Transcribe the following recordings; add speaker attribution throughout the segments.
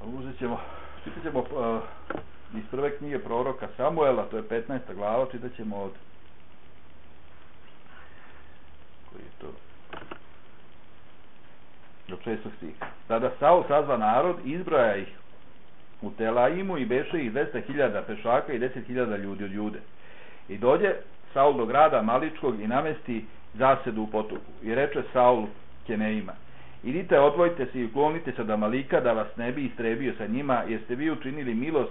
Speaker 1: Čitat ćemo iz prve knjige proroka Samuela, to je 15. glava, čitat ćemo od koji je to do 6. stiha. Tada Saul sazva narod, izbroja ih u Telaimu i beše ih 200.000 pešaka i 10.000 ljudi od Jude. I dođe Saul do grada Maličkog i namesti zasedu u potoku. I reče Saul Keneima: idite, odvojite se i uklonite se od Amalika, da vas ne bi istrebio sa njima, jer ste vi učinili milost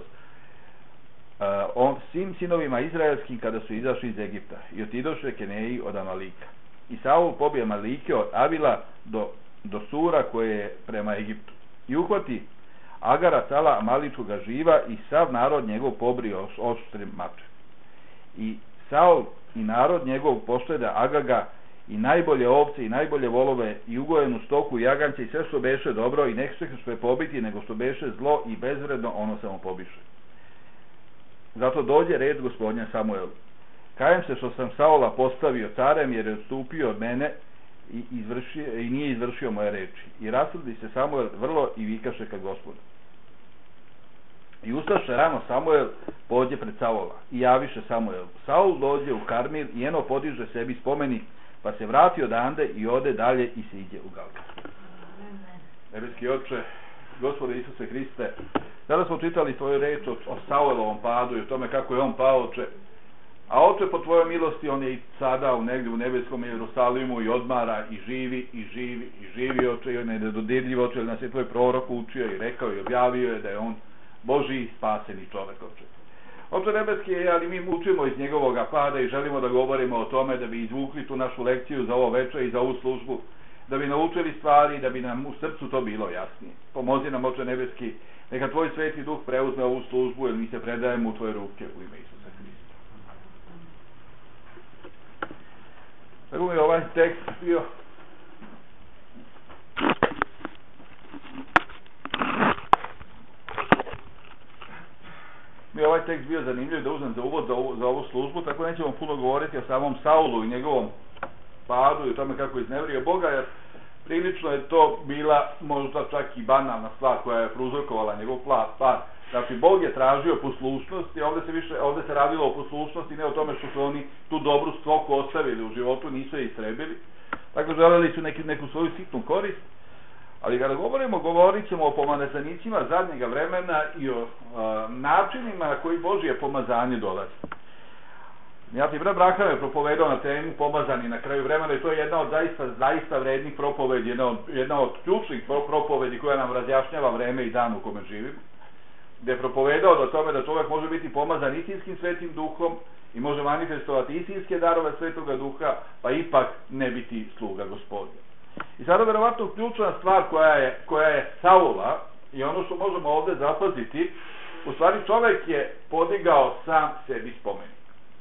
Speaker 1: svim sinovima izraelskim kada su izašli iz Egipta. I otidoše Keneji od Amalika. I Saul pobije Amalike od Avila do Sura, koje je prema Egiptu. I uhvati Agara, cala Amaličkoga živa, i sav narod njegov pobrio oštrim mačem. I Saul i narod njegov poštede Agaga i najbolje ovce i najbolje volove i ugojenu stoku i jaganće i sve što beše dobro, i ne što je pobiti, nego što beše zlo i bezvredno, ono samo pobiše. Zato dođe red Gospodnja Samuelu. Kajem se što sam Saula postavio carem, jer je odstupio od mene i nije izvršio moje reči. I rasrdi se Samuel vrlo i vikaše ka Gospodu. I ustaše rano Samuel, pođe pred Saula i javiše Samuelu. Saul dođe u Karmil i eno podiže sebi spomenik, pa se vrati odande i ode dalje i se iđe u Galgal. Nebeski Oče, Gospode Isuse Hriste, sada smo čitali tvoju reč o Saulovom padu i o tome kako je on pao, Oče. A Oče, po tvojoj milosti, on je i sada negdje u nebeskom Jerusalimu i odmara i živi, Oče, i on je nedodirljiv, Oče, jer nas je tvoj prorok učio i rekao i objavio je da je on Božji spaseni čovek, Oče. Oče nebeski, ali mi učimo iz njegovoga pada i želimo da govorimo o tome, da bi izvukli tu našu lekciju za ovo večer i za ovu službu, da bi naučili stvari, da bi nam u srcu to bilo jasnije. Pomozi nam, Oče nebeski, neka tvoj Sveti Duh preuzme ovu službu, jer mi se predajemo u tvoje ruke u ime Isusa Hrista. Tako mi je ovaj tekst bio zanimljiv da uzmem za uvod za ovu službu, tako nećemo puno govoriti o samom Saulu i njegovom padu i o tome kako je iznevrio Boga, jer prilično je to bila možda čak i banalna stvar koja je prouzrokovala njegov pad. Znači, Bog je tražio poslušnost i ovdje se radilo o poslušnosti, ne o tome što su oni tu dobru stoku ostavili u životu, nisu je istrebili. Tako želeli su neku svoju sitnu korist. Ali kada govorit ćemo o pomazanicima zadnjega vremena i o načinima na koji Božje pomazanje dolazi. Ja ti brat Braham je propovedao na temu pomazani na kraju vremena i to je jedna od zaista vrednih propovedi, jedna od ključnih propovedi koja nam razjašnjava vreme i dan u kome živimo. Gde je propovedao do tome da čovjek može biti pomazan istinskim Svetim Duhom i može manifestovati istinske darove Svetoga Duha, pa ipak ne biti sluga Gospodnja. I sada verovatno ključna stvar koja je Saula i ono što možemo ovdje zapaziti, u stvari čovjek je podigao sam sebi spomenik.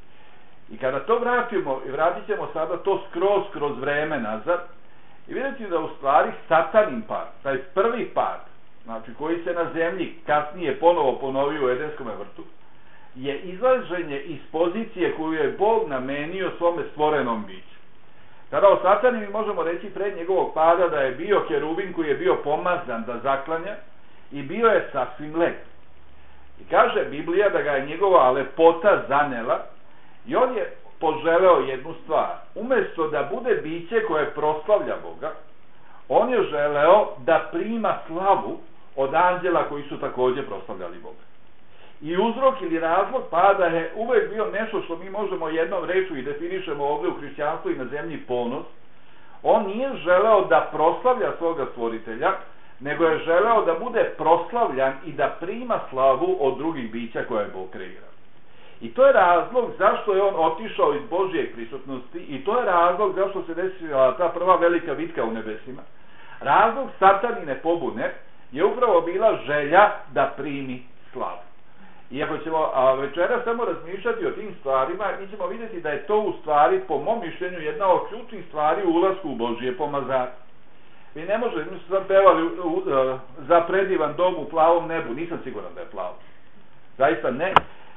Speaker 1: I kada to vratit ćemo sada to kroz vreme nazad i vidjeti da u stvari satanin pad, taj prvi pad, znači koji se na zemlji kasnije ponovo ponovio u Edenskom vrtu, je izlaženje iz pozicije koju je Bog namenio svome stvorenom biću. Kada o satani mi možemo reći pred njegovog pada da je bio kerubin koji je bio pomazan da zaklanja i bio je sasvim lep. I kaže Biblija da ga je njegova lepota zanela i on je poželeo jednu stvar. Umjesto da bude biće koje proslavlja Boga, on je želeo da prima slavu od anđela koji su također proslavljali Boga. I uzrok ili razlog pada je uvek bio nešto što mi možemo jednom rečju i definišemo ovdje u hrišćanstvu i na zemlji ponos. On nije želeo da proslavlja svoga stvoritelja, nego je želeo da bude proslavljan i da prima slavu od drugih bića koje je Bog kreirao. I to je razlog zašto je on otišao iz Božje prisutnosti i to je razlog zašto se desila ta prva velika bitka u nebesima. Razlog satanine pobune je upravo bila želja da primi slavu. I ako ćemo večera samo razmišljati o tim stvarima, mi ćemo vidjeti da je to u stvari, po mom mišljenju, jedna od ključnih stvari u ulasku u Božje pomazanje. Vi ne možete, mi smo sad pevali za predivan dom u plavom nebu, nisam siguran da je plavo. Zaista ne.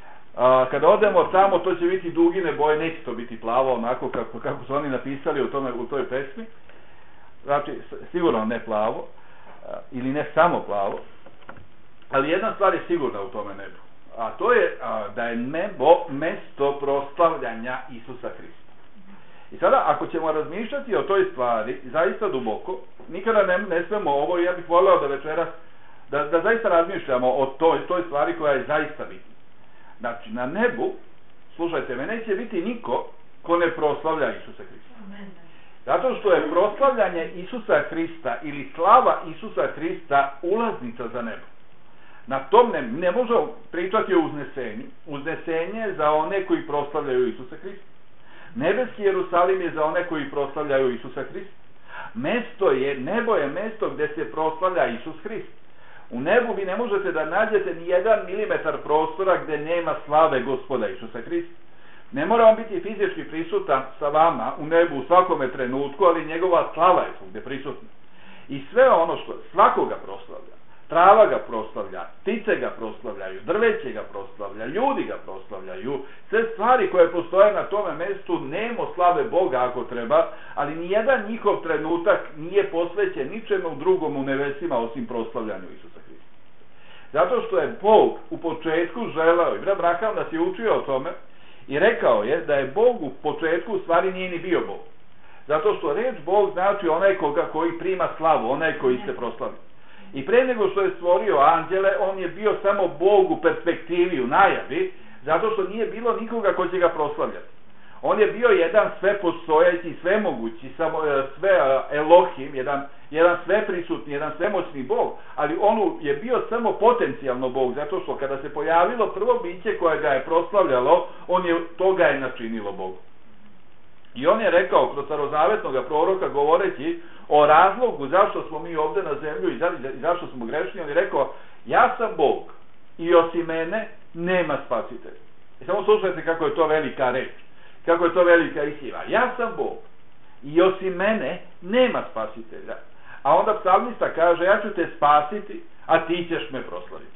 Speaker 1: Kada odemo tamo, to će biti dugine boje, neće to biti plavo, onako kako su oni napisali u toj pesmi. Znači, sigurno ne plavo, ili ne samo plavo. Ali jedna stvar je sigurna u tome nebu, a to je da je nebo mesto proslavljanja Isusa Hrista. I sada, ako ćemo razmišljati o toj stvari, zaista duboko, nikada ne smemo ovo, ja bih voleo da večeras, da zaista razmišljamo o toj stvari koja je zaista bitna. Znači, na nebu, slušajte me, neće biti niko ko ne proslavlja Isusa Hrista. Zato što je proslavljanje Isusa Hrista ili slava Isusa Hrista ulaznica za nebo. Na tom ne možemo pričati o uznesenju. Uznesenje je za one koji proslavljaju Isusa Hrista. Nebeski Jerusalim je za one koji proslavljaju Isusa Hrista. Nebo je mesto gde se proslavlja Isus Hrist. U nebu vi ne možete da nađete ni 1 milimetar prostora gde nema slave Gospoda Isusa Hrista. Ne mora on biti fizički prisutan sa vama u nebu u svakome trenutku, ali njegova slava je svugde prisutna. I sve ono što svakoga proslavlja, trava ga proslavlja, ptice ga proslavljaju, drveće ga proslavlja, ljudi ga proslavljaju, sve stvari koje postoje na tome mestu nemo slave Boga ako treba, ali nijedan njihov trenutak nije posvećen ničemu drugom u nebesima osim proslavljanju Isusa Hrista. Zato što je Bog u početku želeo, i brat Abraham nas je učio o tome, i rekao je da je Bog u početku u stvari nije ni bio Bog. Zato što reč Bog znači onaj koji prima slavu, onaj koji se proslavi. I pre nego što je stvorio anđele, on je bio samo Bog u perspektivi, u najavi, zato što nije bilo nikoga ko će ga proslavljati. On je bio jedan svepostojeći, svemogući, sve Elohim, jedan sveprisutni, jedan svemoćni Bog, ali on je bio samo potencijalno Bog, zato što kada se pojavilo prvo biće koje ga je proslavljalo, to ga je načinilo Bogom. I on je rekao kroz starozavetnog proroka, govoreći o razlogu zašto smo mi ovde na zemlju i zašto smo grešni, on je rekao, ja sam Bog i osim mene nema spasitelja. I samo slušajte kako je to velika reč, kako je to velika izjava. Ja sam Bog i osim mene nema spasitelja. A onda psalmista kaže, ja ću te spasiti, a ti ćeš me proslaviti.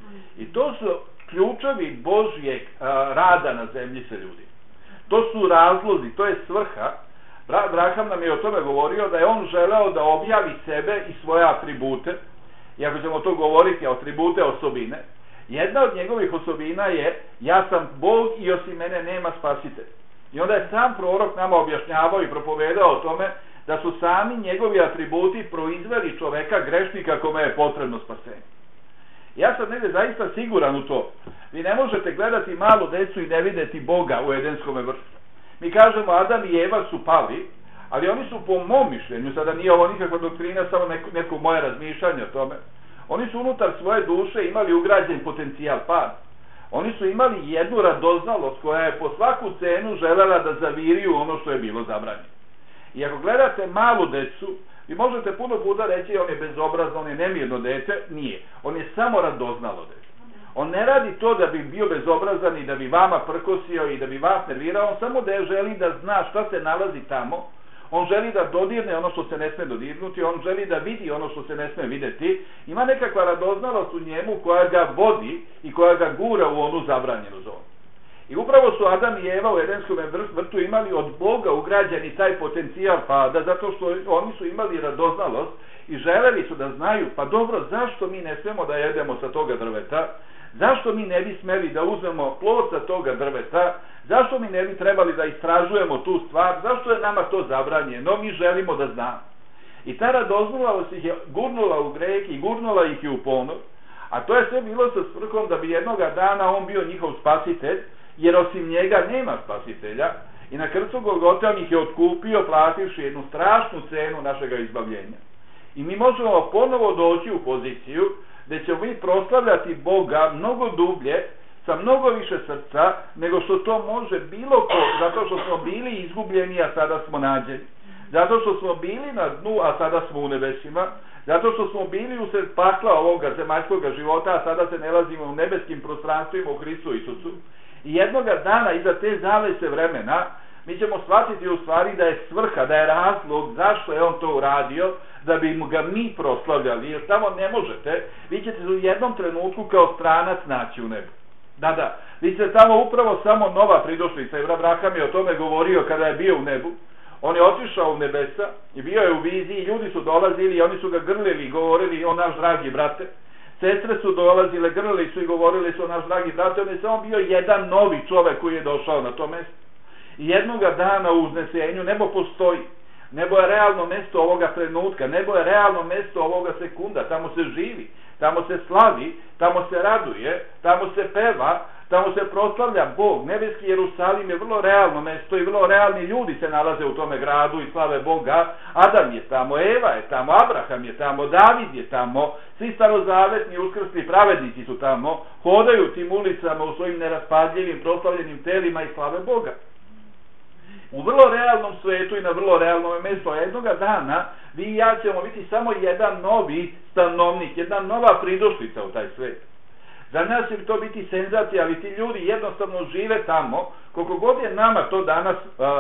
Speaker 1: I to su ključevi Božjeg rada na zemlji sa ljudima. To su razlozi, to je svrha. Abraham nam je o tome govorio da je on želeo da objavi sebe i svoje atribute, i ako ćemo to govoriti, atribute osobine, jedna od njegovih osobina je, ja sam Bog i osim mene nema spasitelj. I onda je sam prorok nama objašnjavao i propovedao o tome da su sami njegovi atributi proizveli čoveka grešnika kome je potrebno spasenje. Ja sam negde zaista siguran u to. Vi ne možete gledati malu decu i ne videti Boga u Edenskom vrtu. Mi kažemo Adam i Eva su pali, ali oni su po mom mišljenju, sada nije ovo nikakva doktrina, samo neko moje razmišljanje o tome, oni su unutar svoje duše imali ugrađen potencijal pada. Oni su imali jednu radoznalost koja je po svaku cenu želela da zaviriju ono što je bilo zabranjeno. I ako gledate malu decu, vi možete puno puta reći on je bezobrazno, on je nemirno dete, nije. On je samo radoznalo dete. On ne radi to da bi bio bezobrazan i da bi vama prkosio i da bi vas nervirao, on samo da želi da zna šta se nalazi tamo, on želi da dodirne ono što se ne sme dodirnuti, on želi da vidi ono što se ne sme videti, ima nekakva radoznalost u njemu koja ga vodi i koja ga gura u onu zabranjenu zonu. I upravo su Adam i Eva u Edenskom vrtu imali od Boga ugrađeni taj potencijal pada, zato što oni su imali radoznalost i želeli su da znaju, pa dobro, zašto mi ne smemo da jedemo sa toga drveta, zašto mi ne bi smeli da uzmemo plod sa toga drveta, zašto mi ne bi trebali da istražujemo tu stvar, zašto je nama to zabranjeno, mi želimo da znamo. I ta radoznalost ih je gurnula u greh i gurnula ih je u ponor, a to je sve bilo sa svrhom da bi jednoga dana on bio njihov spasitelj, jer osim njega nema spasitelja, i na krstu Golgote on ih je otkupio plativši jednu strašnu cenu našega izbavljenja. I mi možemo ponovo doći u poziciju gde ćemo mi proslavljati Boga mnogo dublje, sa mnogo više srca, nego što to može bilo ko, zato što smo bili izgubljeni, a sada smo nađeni. Zato što smo bili na dnu, a sada smo u nebesima. Zato što smo bili usred pakla ovoga zemaljskog života, a sada se nalazimo u nebeskim prostranstvima u Hristu Isusu. I jednoga dana iza te zavese vremena mi ćemo shvatiti u stvari da je svrha, da je razlog zašto je on to uradio, da bi ga mi proslavljali, jer tamo ne možete, vi ćete u jednom trenutku kao stranac naći u nebu. Da, vi ćete tamo upravo samo nova pridošlica, i Abraham je o tome govorio kada je bio u nebu. On je otišao u nebesa i bio je u viziji, ljudi su dolazili i oni su ga grlili i govorili, o naš dragi brate, Sestre su dolazile, grlili su i govorili su, naš dragi brate, on je samo bio jedan novi čovek koji je došao na to mesto. I jednoga dana u uznesenju nebo postoji. Nebo je realno mesto ovoga trenutka, nebo je realno mesto ovoga sekunda, tamo se živi, tamo se slavi, tamo se raduje, tamo se peva, tamo se proslavlja Bog. Nebeski Jerusalim je vrlo realno mesto i vrlo realni ljudi se nalaze u tome gradu i slave Boga. Adam je tamo, Eva je tamo, Abraham je tamo, David je tamo, svi starozavetni uskrsli pravednici su tamo, hodaju tim ulicama u svojim neraspadljivim, proslavljenim telima i slave Boga. U vrlo realnom svetu i na vrlo realnom mjestu. A jednoga dana vi i ja ćemo biti samo jedan novi stanovnik, jedna nova pridošlica u taj svet. Za nas će to biti senzacija, ali ti ljudi jednostavno žive tamo, koliko god je nama to danas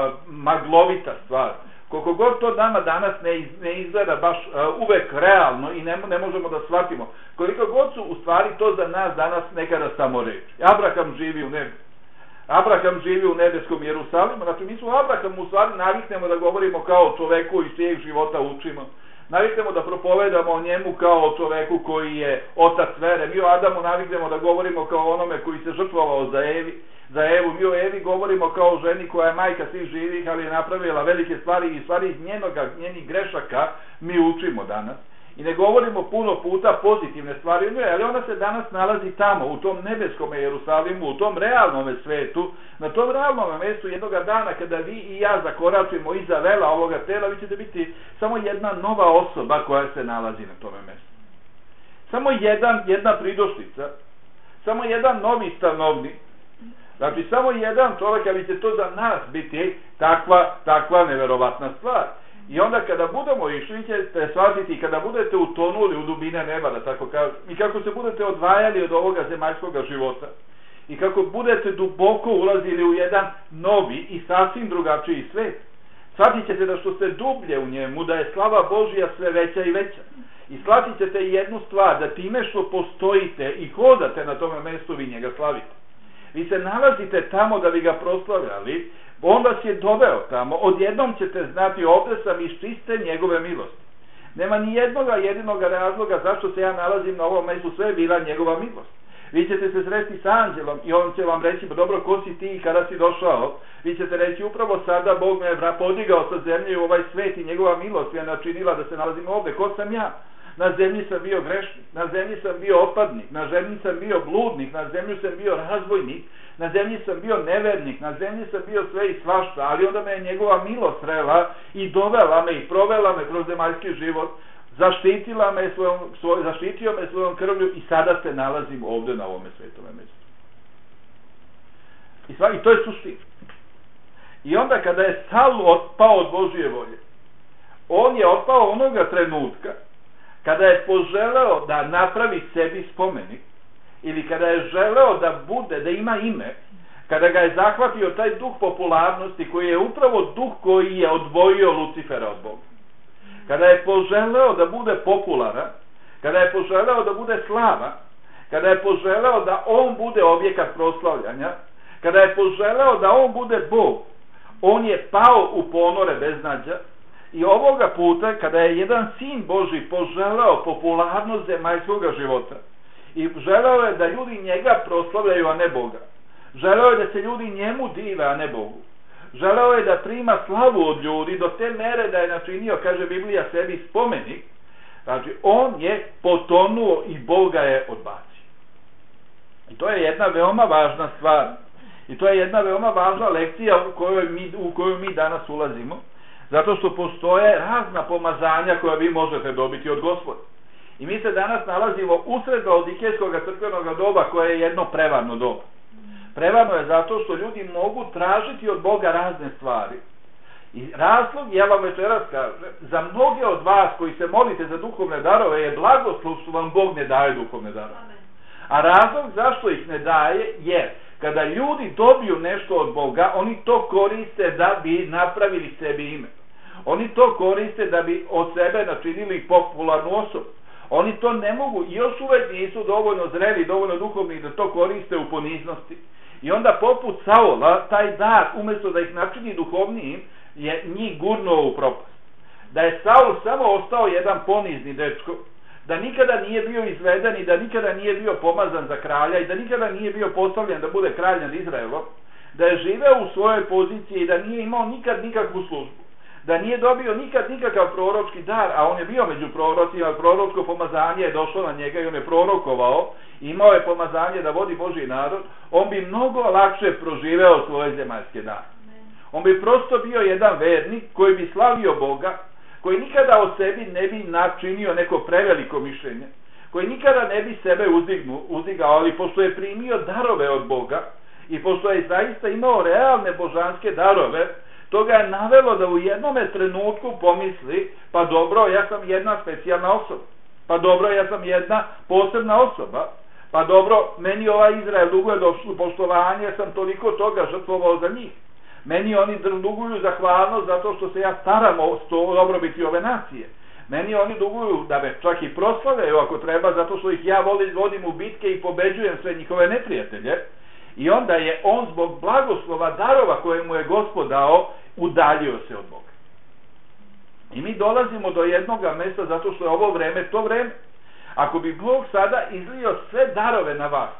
Speaker 1: maglovita stvar, koliko god to nama danas ne izgleda baš uvek realno i ne možemo da shvatimo, koliko god su u stvari to za nas danas nekada samo reč. Abraham živi u nebu. Abraham živi u nebeskom Jerusalimu, znači mi su Abrahamu u stvari naviknemo da govorimo kao o čoveku iz čijeg života učimo. Naviknemo da propovedamo o njemu kao o čoveku koji je otac vere. Mi o Adamu naviknemo da govorimo kao onome koji se žrtvovao za Evu. Mi o Evi govorimo kao o ženi koja je majka svih živih, ali je napravila velike stvari i stvari iz njenih grešaka mi učimo danas. I ne govorimo puno puta pozitivne stvari o njoj, ali ona se danas nalazi tamo, u tom nebeskom Jerusalimu, u tom realnom svetu, na tom realnom mjestu jednoga dana kada vi i ja zakoračimo iza vela ovoga tela, vi ćete biti samo jedna nova osoba koja se nalazi na tome mjestu. Samo jedna pridošlica, samo jedan novi stanovnik, znači samo jedan čovjek, ali će to za nas biti takva neverovatna stvar. I onda kada budemo išli, ćete shvatiti, kada budete utonuli u dubine neba, da tako kažem, i kako se budete odvajali od ovoga zemaljskog života, i kako budete duboko ulazili u jedan novi i sasvim drugačiji svet, shvatit ćete da što ste dublje u njemu, da je slava Božja sve veća i veća. I shvatit ćete jednu stvar, da time što postojite i hodate na tome mjestu, vi njega slavite. Vi se nalazite tamo da bi ga proslavljali, on vas je doveo tamo, odjednom ćete znati, ovdje sam iz čiste njegove milosti. Nema ni jedinoga razloga zašto se ja nalazim na ovom mjestu, sve je bila njegova milost. Vi ćete se sresti s anđelom i on će vam reći, dobro, ko si ti i kada si došao? Vi ćete reći, upravo sada Bog me podigao sa zemlje u ovaj svet i njegova milost je načinila da se nalazim ovdje. Ko sam ja? Na zemlji sam bio grešnik, na zemlji sam bio otpadnik, na zemlji sam bio bludnik, na zemlji sam bio razbojnik, na zemlji sam bio nevernik, na zemlji sam bio sve i svašta, ali onda me je njegova milost srela i dovela me i provela me kroz zemaljski život, zaštitio me svojom krvlju i sada se nalazim ovdje na ovome svetome mjestu. I to je suština. I onda kada je Saul otpao od Božije volje, on je otpao onoga trenutka kada je poželeo da napravi sebi spomenik, ili kada je želeo da ima ime, kada ga je zahvatio taj duh popularnosti koji je upravo duh koji je odvojio Lucifera od Boga. Kada je poželeo da bude popularan, kada je poželeo da bude slava, kada je poželeo da on bude objekat proslavljanja, kada je poželeo da on bude Bog, on je pao u ponore beznađa. I ovoga puta, kada je jedan sin Božji poželeo popularnost zemaljskog života i želeo je da ljudi njega proslavljaju, a ne Boga, želeo je da se ljudi njemu dive, a ne Bogu, želeo je da prima slavu od ljudi do te mere da je načinio, kaže Biblija, sebi spomenik, znači on je potonuo i Boga je odbacio. I to je jedna veoma važna stvar i to je jedna veoma važna lekcija u koju mi danas ulazimo, zato što postoje razna pomazanja koja vi možete dobiti od Gospoda. I mi se danas nalazimo usred laodikejskog crkvenog doba koje je jedno prevarno doba. Prevarno je zato što ljudi mogu tražiti od Boga razne stvari. I razlog, ja vam večeras kažem, za mnoge od vas koji se molite za duhovne darove je blagoslov što vam Bog ne daje duhovne darove. A razlog zašto ih ne daje je kada ljudi dobiju nešto od Boga, oni to koriste da bi napravili sebi ime. Oni to koriste da bi od sebe načinili popularnu osobu. Oni to ne mogu i još uvek nisu dovoljno zreli, dovoljno duhovni da to koriste u poniznosti. I onda poput Saula, taj dar, umjesto da ih načini duhovnijim, je njih gurnuo u propast. Da je Saul samo ostao jedan ponizni dečko, da nikada nije bio izveden i da nikada nije bio pomazan za kralja i da nikada nije bio postavljen da bude kralj nad Izraelom, da je živeo u svojoj poziciji i da nije imao nikad nikakvu službu, da nije dobio nikad nikakav proročki dar, a on je bio među prorocima, proročko pomazanje je došlo na njega i on je prorokovao, imao je pomazanje da vodi Božji narod, on bi mnogo lakše proživeo svoje zemaljske dane. On bi prosto bio jedan vernik koji bi slavio Boga, koji nikada o sebi ne bi načinio neko preveliko mišljenje, koji nikada ne bi sebe uzdigao, ali pošto je primio darove od Boga i pošto je zaista imao realne božanske darove, to ga je navelo da u jednome trenutku pomisli, pa dobro, ja sam jedna specijalna osoba, pa dobro, ja sam jedna posebna osoba, pa dobro, meni ovaj Izrael duguje poštovanje, ja sam toliko toga žrtvovao za njih. Meni oni duguju zahvalnost zato što se ja staram o dobrobiti ove nacije. Meni oni duguju da me čak i proslavljaju ako treba, zato što ih ja vodim u bitke i pobeđujem sve njihove neprijatelje. I onda je on zbog blagoslova darova koje mu je Gospod dao, udaljio se od Boga. I mi dolazimo do jednoga mesta zato što je ovo vreme to vreme. Ako bi Bog sada izlio sve darove na vas,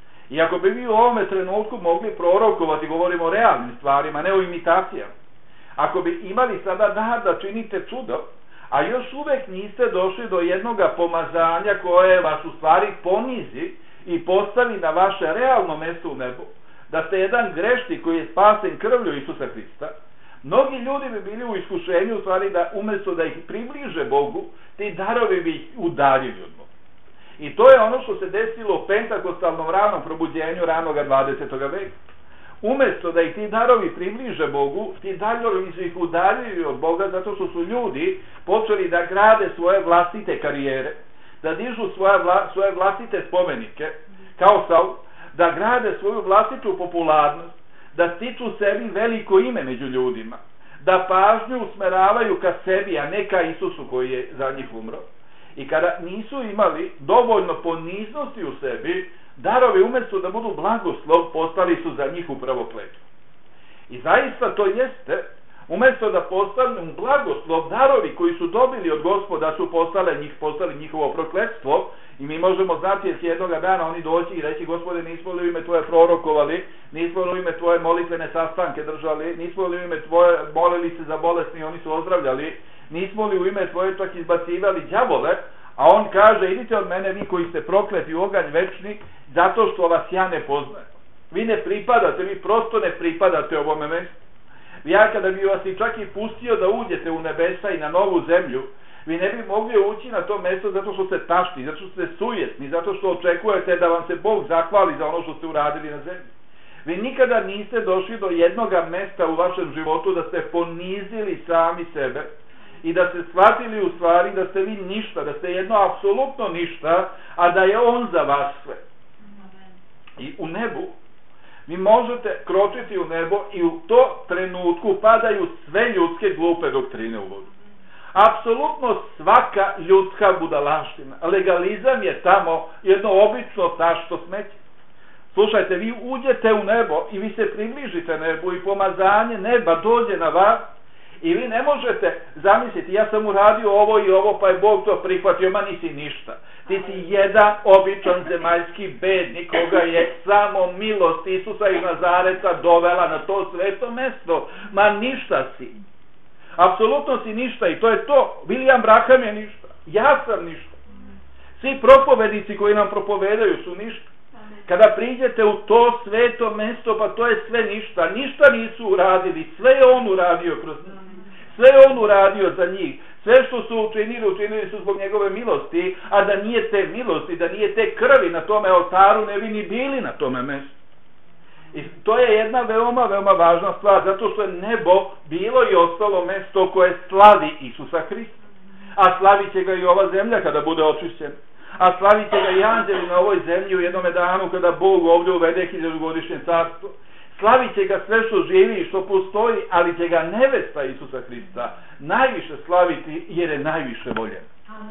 Speaker 1: i ako bi vi u ovome trenutku mogli prorokovati, govorimo o realnim stvarima, ne o imitacijama, ako bi imali sada dar da činite čudo, a još uvek niste došli do jednoga pomazanja koje vas u stvari ponizi i postavi na vaše realno mesto u nebu, da ste jedan grešnik koji je spasen krvlju Isusa Hrista, mnogi ljudi bi bili u iskušenju u stvari da umjesto da ih približe Bogu, ti darovi bi ih udaljili od Boga. I to je ono što se desilo u pentakostalnom ranom probuđenju ranoga 20. veka. Umjesto da ih ti darovi približe Bogu, ti darovi su ih udaljili od Boga zato što su ljudi počeli da grade svoje vlastite karijere, da dižu svoje vlastite spomenike, kao Saul, da grade svoju vlastitu popularnost, da stiču sebi veliko ime među ljudima, da pažnju usmeravaju ka sebi, a ne ka Isusu koji je za njih umro. I kada nisu imali dovoljno poniznosti u sebi, darovi umjesto da budu blagoslov, postali su za njih upravo kletvu. I zaista to jeste, umjesto da postanu blagoslov, darovi koji su dobili od Gospoda su postali njihovo prokletstvo. I mi možemo znati jer jednoga dana oni doći i reći: Gospode, nismo li u ime Tvoje prorokovali, nismo li u ime Tvoje molitvene sastanke držali, nismo li u ime Tvoje molili se za bolesni i oni su ozdravljali, nismo li u ime Tvoje čak izbacivali đavole, a on kaže: idite od mene vi koji ste prokleti u oganj večni, zato što vas ja ne poznajem. Vi ne pripadate, vi prosto ne pripadate ovome mestu. Ja kada bi vas i čak i pustio da uđete u nebesa i na novu zemlju, vi ne bi mogli ući na to mesto zato što ste tašni, zato što ste sujetni, zato što očekujete da vam se Bog zahvali za ono što ste uradili na zemlji. Vi nikada niste došli do jednoga mesta u vašem životu da ste ponizili sami sebe i da ste shvatili u stvari da ste vi ništa, da ste jedno apsolutno ništa, a da je On za vas sve. I u nebu vi možete kročiti u nebo i u to trenutku padaju sve ljudske glupe doktrine u vodu. Apsolutno svaka ljudska budalaština. Legalizam je tamo jedno obično tašto smeće. Slušajte, vi uđete u nebo i vi se približite nebu i pomazanje neba dođe na vas i vi ne možete zamisliti: ja sam uradio ovo i ovo pa je Bog to prihvatio. Ma nisi ništa. Ti si jedan običan zemaljski bednik koga je samo milost Isusa iz Nazareta dovela na to sveto mesto. Ma ništa si. Apsolutno si ništa i to je to. William Branham je ništa. Ja sam ništa. Svi propovednici koji nam propovedaju su ništa. Kada priđete u to sveto mesto, pa to je sve ništa. Ništa nisu uradili. Sve je On uradio kroz njih. Sve je On uradio za njih. Sve što su učinili su zbog njegove milosti, a da nije te milosti, da nije te krvi na tome oltaru, ne bi ni bili na tome mestu. I to je jedna veoma, veoma važna stvar, zato što je nebo bilo i ostalo mesto koje slavi Isusa Hrista. A slavit će ga i ova zemlja kada bude očišćena. A slavit će ga i anđeli na ovoj zemlji u jednome danu kada Bog ovdje uvede 1000-godišnje carstvo. Slavit će ga sve što živi i što postoji, ali će ga nevesta Isusa Hrista najviše slaviti jer je najviše voljen.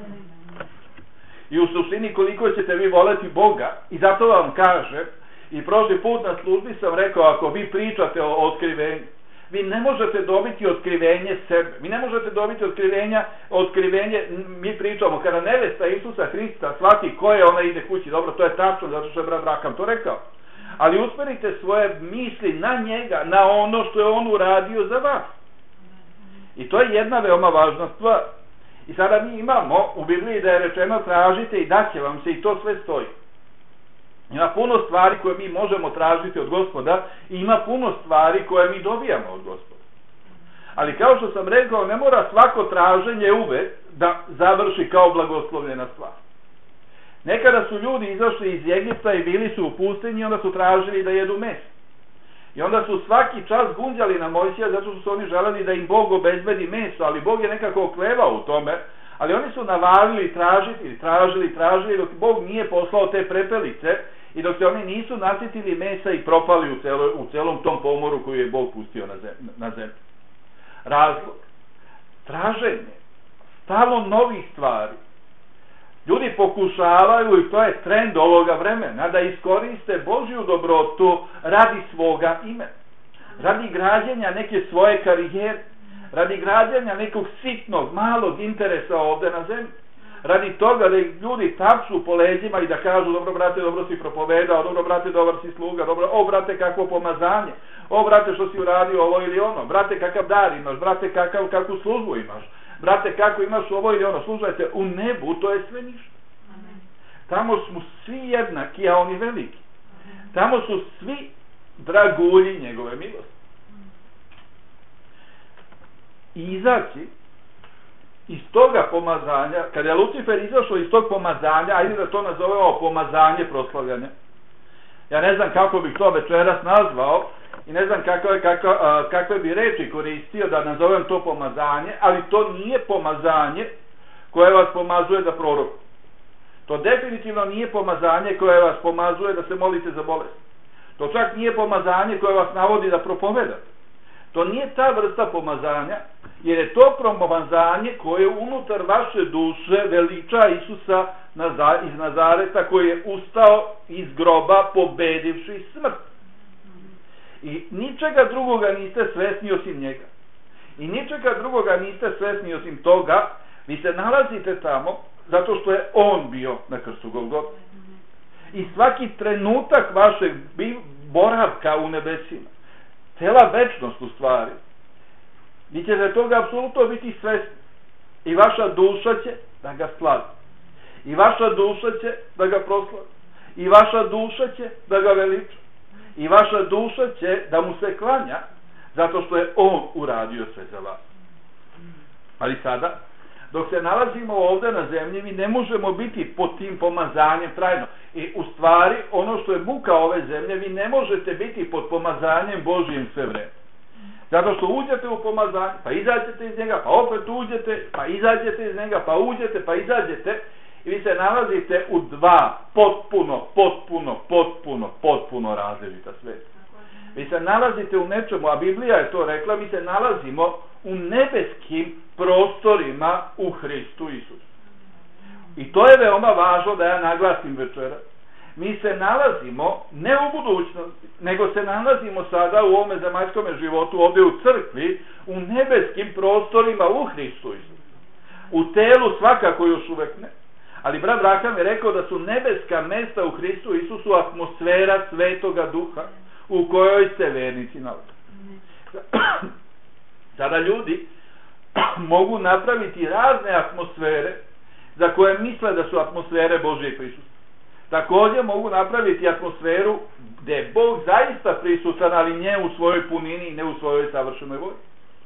Speaker 1: I u suštini koliko ćete vi voleti Boga, i zato vam kažem, i prošli put na službi sam rekao: ako vi pričate o otkrivenju, vi ne možete dobiti otkrivenje sebe. Vi ne možete dobiti otkrivenje, mi pričamo, kada nevesta Isusa Hrista shvati ko je, ona ide kući. Dobro, to je tačno, zato što je brat Rakam to rekao. Ali usmerite svoje misli na njega, na ono što je on uradio za vas. I to je jedna veoma važna stvar. I sada mi imamo u Bibliji da je rečeno tražite i daće vam se, i to sve stoji. Ima puno stvari koje mi možemo tražiti od Gospoda i ima puno stvari koje mi dobijamo od Gospoda. Ali kao što sam rekao, ne mora svako traženje uvek da završi kao blagoslovljena stvar. Nekada su ljudi izašli iz Egipta i bili su u pustinji i onda su tražili da jedu meso. I onda su svaki čas gunđali na Mojsija zato što su oni želeli da im Bog obezbedi meso, ali Bog je nekako oklevao u tome, ali oni su navalili tražili dok Bog nije poslao te prepelice i dok se oni nisu nasitili mesa i propali u celom tom pomoru koji je Bog pustio na zemlju. Razlog, traženje, stalno novih stvari. Ljudi pokušavaju, i to je trend ovoga vremena, da iskoriste Božju dobrotu radi svoga imena, radi građenja neke svoje karijere, radi građenja nekog sitnog, malog interesa ovde na zemlji, radi toga da ljudi tapšu po leđima i da kažu dobro brate, dobro si propovedao, dobro brate, dobar si sluga, dobro, o brate kakvo pomazanje, o brate što si uradio ovo ili ono, brate kakav dar imaš, brate kakvu službu imaš, brate kako imaš ovo ili ono. Slušajte, u nebu to je sve ništa. Tamo smo svi jednaki, a oni veliki. Tamo su svi dragulji njegove milosti. I izaći iz toga pomazanja, kada je Lucifer izašao iz tog pomazanja, ajde da to nazovemo pomazanje proslavljanja. Ja ne znam kako bih to večeras nazvao i ne znam kakve bi reči koristio da nazovem to pomazanje, ali to nije pomazanje koje vas pomazuje da proroku. To definitivno nije pomazanje koje vas pomazuje da se molite za bolest. To čak nije pomazanje koje vas navodi da propovedate. To nije ta vrsta pomazanja, jer je to pomazanje koje unutar vaše duše veliča Isusa iz Nazareta, koji je ustao iz groba pobedivši smrt. I ničega drugoga niste svesni osim njega. I ničega drugoga niste svesni osim toga, vi se nalazite tamo zato što je on bio na krstu Golgote. I svaki trenutak vašeg boravka u nebesima, cela večnost u stvari, vi ćete toga apsolutno biti svesni. I vaša duša će da ga slavi. I vaša duša će da ga proslavi. I vaša duša će da ga veliča. I vaša duša će da mu se klanja, zato što je on uradio sve za vas. Ali sada, dok se nalazimo ovde na zemlji, mi ne možemo biti pod tim pomazanjem trajno. I u stvari, ono što je muka ove zemlje, vi ne možete biti pod pomazanjem Božijim sve vreme. Zato što uđete u pomazanje, pa izađete iz njega, pa opet uđete, pa izađete iz njega, pa uđete, pa izađete, i vi se nalazite u dva potpuno različita sveta. Vi se nalazite u nečemu, a Biblija je to rekla, mi se nalazimo u nebeskim prostorima u Hristu Isusu. I to je veoma važno da ja naglasim večera. Mi se nalazimo ne u budućnosti, nego se nalazimo sada u ovome zemaljskom životu, ovdje u crkvi, u nebeskim prostorima u Hristu Isusu. U telu svakako još uvek ne. Ali brat Rakam je rekao da su nebeska mesta u Hristu Isusu atmosfera Svetoga Duha u kojoj se vernici nalaze. Sada ljudi mogu napraviti razne atmosfere za koje misle da su atmosfere Božje prisustva. Također mogu napraviti atmosferu gdje je Bog zaista prisutan, ali ne u svojoj punini i ne u svojoj savršenoj volji.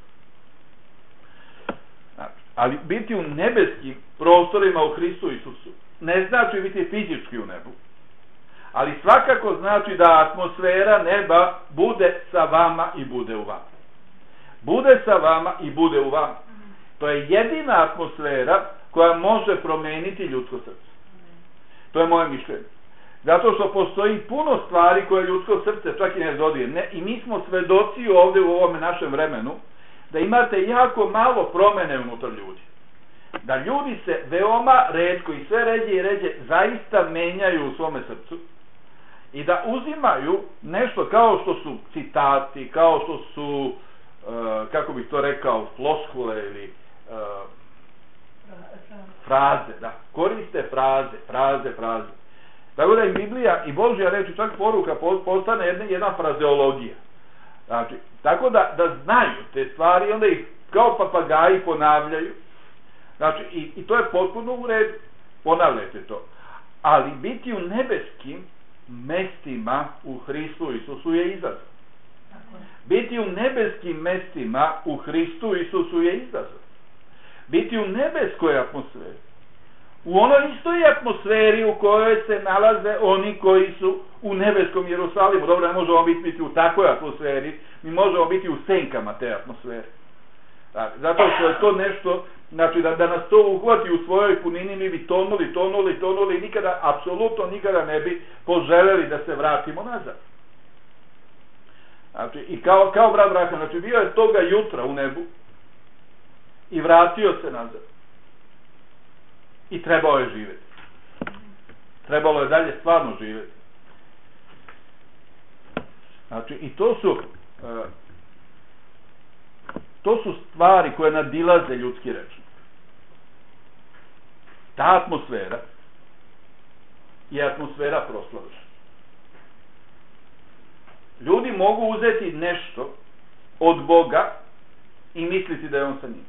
Speaker 1: Ali biti u nebeskim prostorima u Hristu Isusu ne znači biti fizički u nebu, ali svakako znači da atmosfera neba bude sa vama i bude u vama. Bude sa vama i bude u vama. To je jedina atmosfera koja može promeniti ljudsko srce. To je moje mišljenje. Zato što postoji puno stvari koje ljudsko srce čak i ne dodije. I mi smo svedoci ovdje u ovome našem vremenu da imate jako malo promene unutar ljudi. Da ljudi se veoma retko i sve ređe i ređe zaista menjaju u svome srcu i da uzimaju nešto kao što su citati, kao što su kako bih to rekao, floskule ili fraze, da, koriste fraze. Tako da i Biblija i Božja reč i čak poruka postane jedna frazeologija. Znači, tako da znaju te stvari, onda ih kao papagaji ponavljaju. Znači, i to je potpuno u redu. Ponavljajte to. Ali biti u nebeskim mestima u Hristu Isusu je izazov. Biti u nebeskim mestima u Hristu Isusu je izazov. Biti u nebeskoj atmosferi. U onoj istoj atmosferi u kojoj se nalaze oni koji su u nebeskom Jerusalimu. Dobro, ne možemo biti u takvoj atmosferi, mi možemo biti u senkama te atmosfere. Zato što je to nešto, znači da nas to uhvati u svojoj punini, mi bi tonuli i nikada, apsolutno nikada ne bi poželjeli da se vratimo nazad. Znači, i kao brat Braka, znači bio je toga jutra u nebu i vratio se nazad. I trebao je živjeti. Trebalo je dalje stvarno živjeti. Znači, i to su stvari koje nadilaze ljudski rečnik. Ta atmosfera je atmosfera proslave. Ljudi mogu uzeti nešto od Boga i misliti da je on sa njim.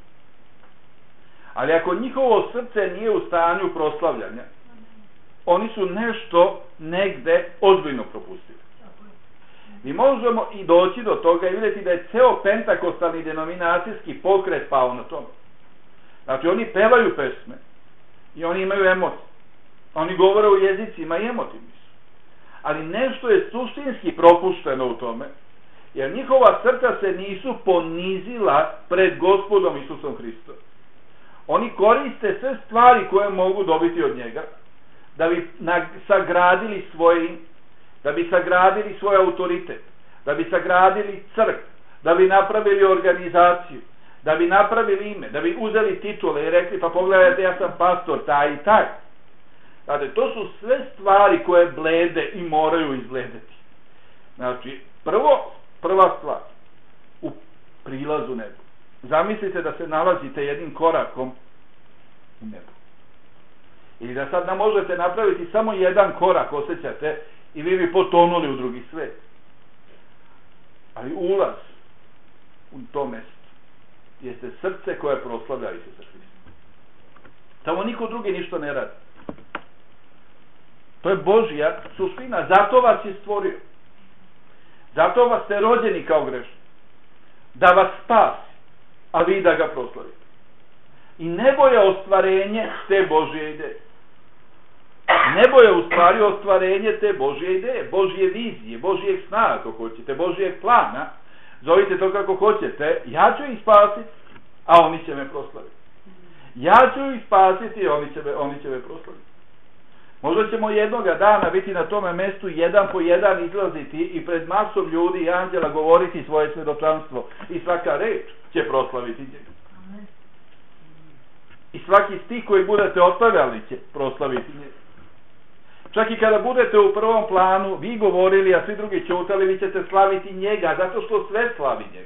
Speaker 1: Ali ako njihovo srce nije u stanju proslavljanja, oni su nešto negde ozbiljno propustili. Mi možemo i doći do toga i vidjeti da je ceo pentakostalni denominacijski pokret pao na tome. Znači oni pevaju pesme i oni imaju emocije. Oni govore u jezicima i emotivni su. Ali nešto je suštinski propušteno u tome, jer njihova srca se nisu ponizila pred Gospodom Isusom Hristom. Oni koriste sve stvari koje mogu dobiti od njega, da bi sagradili da bi sagradili svoj autoritet, da bi sagradili crkvu, da bi napravili organizaciju, da bi napravili ime, da bi uzeli titule i rekli, pa pogledajte, ja sam pastor taj i taj. Znači, to su sve stvari koje blede i moraju izbledeti. Znači, prva stvar, u prilazu nebu. Zamislite da se nalazite jednim korakom u nebu. I da sad možete napraviti samo jedan korak, osjećate, i vi bi potonuli u drugi svet. Ali ulaz u to mesto jeste srce koje proslavlja Isusa Hrista. Tamo niko drugi ništa ne radi. To je Božja suština. Zato vas je stvorio. Zato vas ste rođeni kao grešni. Da vas spasi, a vi da ga proslavite. I nebo je ostvarenje te Božje ideje. Nebo je u stvari ostvarenje te Božje ideje, Božje vizije, Božjeg sna, ako hoćete, Božjeg plana. Zovite to kako hoćete. Ja ću ih spasiti, a oni će me proslaviti. Ja ću ih spasiti, a oni će me proslaviti. Možda ćemo jednoga dana biti na tome mestu jedan po jedan izlaziti i pred masom ljudi i anđela govoriti svoje svedočanstvo. I svaka reč će proslaviti njega. I svaki stih koji budete ostavljali će proslaviti njega. Čak i kada budete u prvom planu, vi govorili, a svi drugi ćutali, vi ćete slaviti njega, zato što sve slavi njega.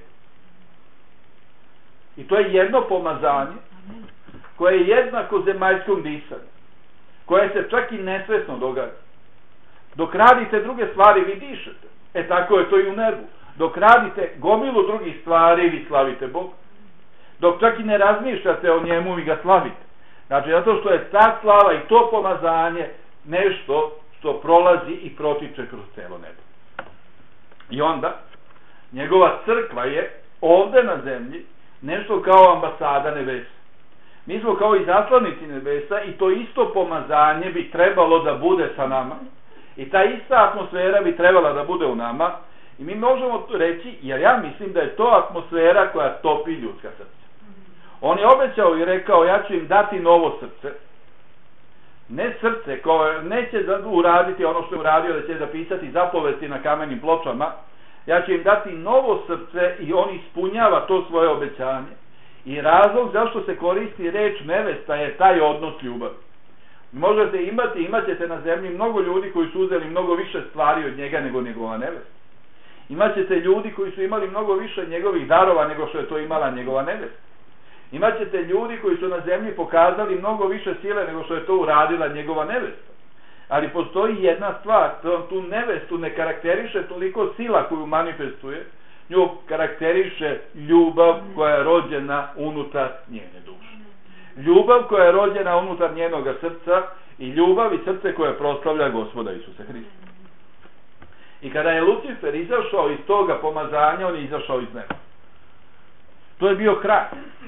Speaker 1: I to je jedno pomazanje, koje je jednako zemaljskom disanju, koje se čak i nesvesno događa. Dok radite druge stvari, vi dišete. Tako je to i u nebu. Dok radite gomilu drugih stvari, vi slavite Boga. Dok čak i ne razmišljate o njemu, vi ga slavite. Znači, zato što je ta slava i to pomazanje nešto što prolazi i protiče kroz celo nebo. I onda, njegova crkva je ovde na zemlji nešto kao ambasada nebesa. Mi smo kao izaslanici nebesa i to isto pomazanje bi trebalo da bude sa nama. I ta ista atmosfera bi trebala da bude u nama. I mi možemo reći, jer ja mislim da je to atmosfera koja topi ljudska srca. On je obećao i rekao, ja ću im dati novo srce. Ne srce koje neće uraditi ono što je uradio, da će zapisati zapovesti na kamenim pločama. Ja ću im dati novo srce i on ispunjava to svoje obećanje. I razlog zašto se koristi reč nevesta je taj odnos ljubavi. Možete imat ćete na zemlji mnogo ljudi koji su uzeli mnogo više stvari od njega nego njegova nevesta. Imaćete ljudi koji su imali mnogo više njegovih darova nego što je to imala njegova nevesta. Imaćete ljudi koji su na zemlji pokazali mnogo više sile nego što je to uradila njegova nevesta. Ali postoji jedna stvar, tu nevestu ne karakteriše toliko sila koju manifestuje, nju karakteriše ljubav koja je rođena unutar njene duše. Ljubav koja je rođena unutar njenoga srca i ljubav i srce koje proslavlja Gospoda Isusa Hrista. I kada je Lucifer izašao iz toga pomazanja, on je izašao iz neba. To je bio kraj.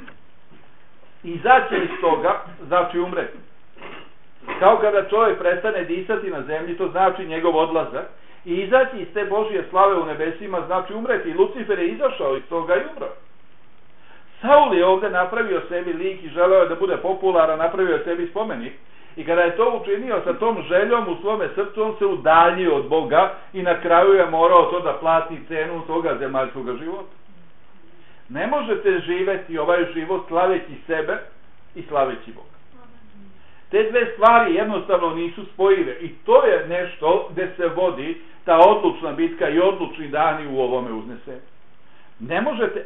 Speaker 1: Izaći iz toga znači umreti. Kao kada čovjek prestane disati na zemlji, to znači njegov odlazak. I izaći iz te Božje slave u nebesima znači umreti. I Lucifer je izašao iz toga i umro. Saul je ovdje napravio sebi lik i želeo da bude popularan, napravio je sebi spomenik. I kada je to učinio sa tom željom u svome srcu, on se udaljio od Boga i na kraju je morao to da plati cenu toga zemaljskog života. Ne možete živjeti ovaj život slaveći sebe i slaveći Boga. Te dve stvari jednostavno nisu spojive i to je nešto gdje se vodi ta odlučna bitka i odlučni dani u ovome uznesenju. Ne možete,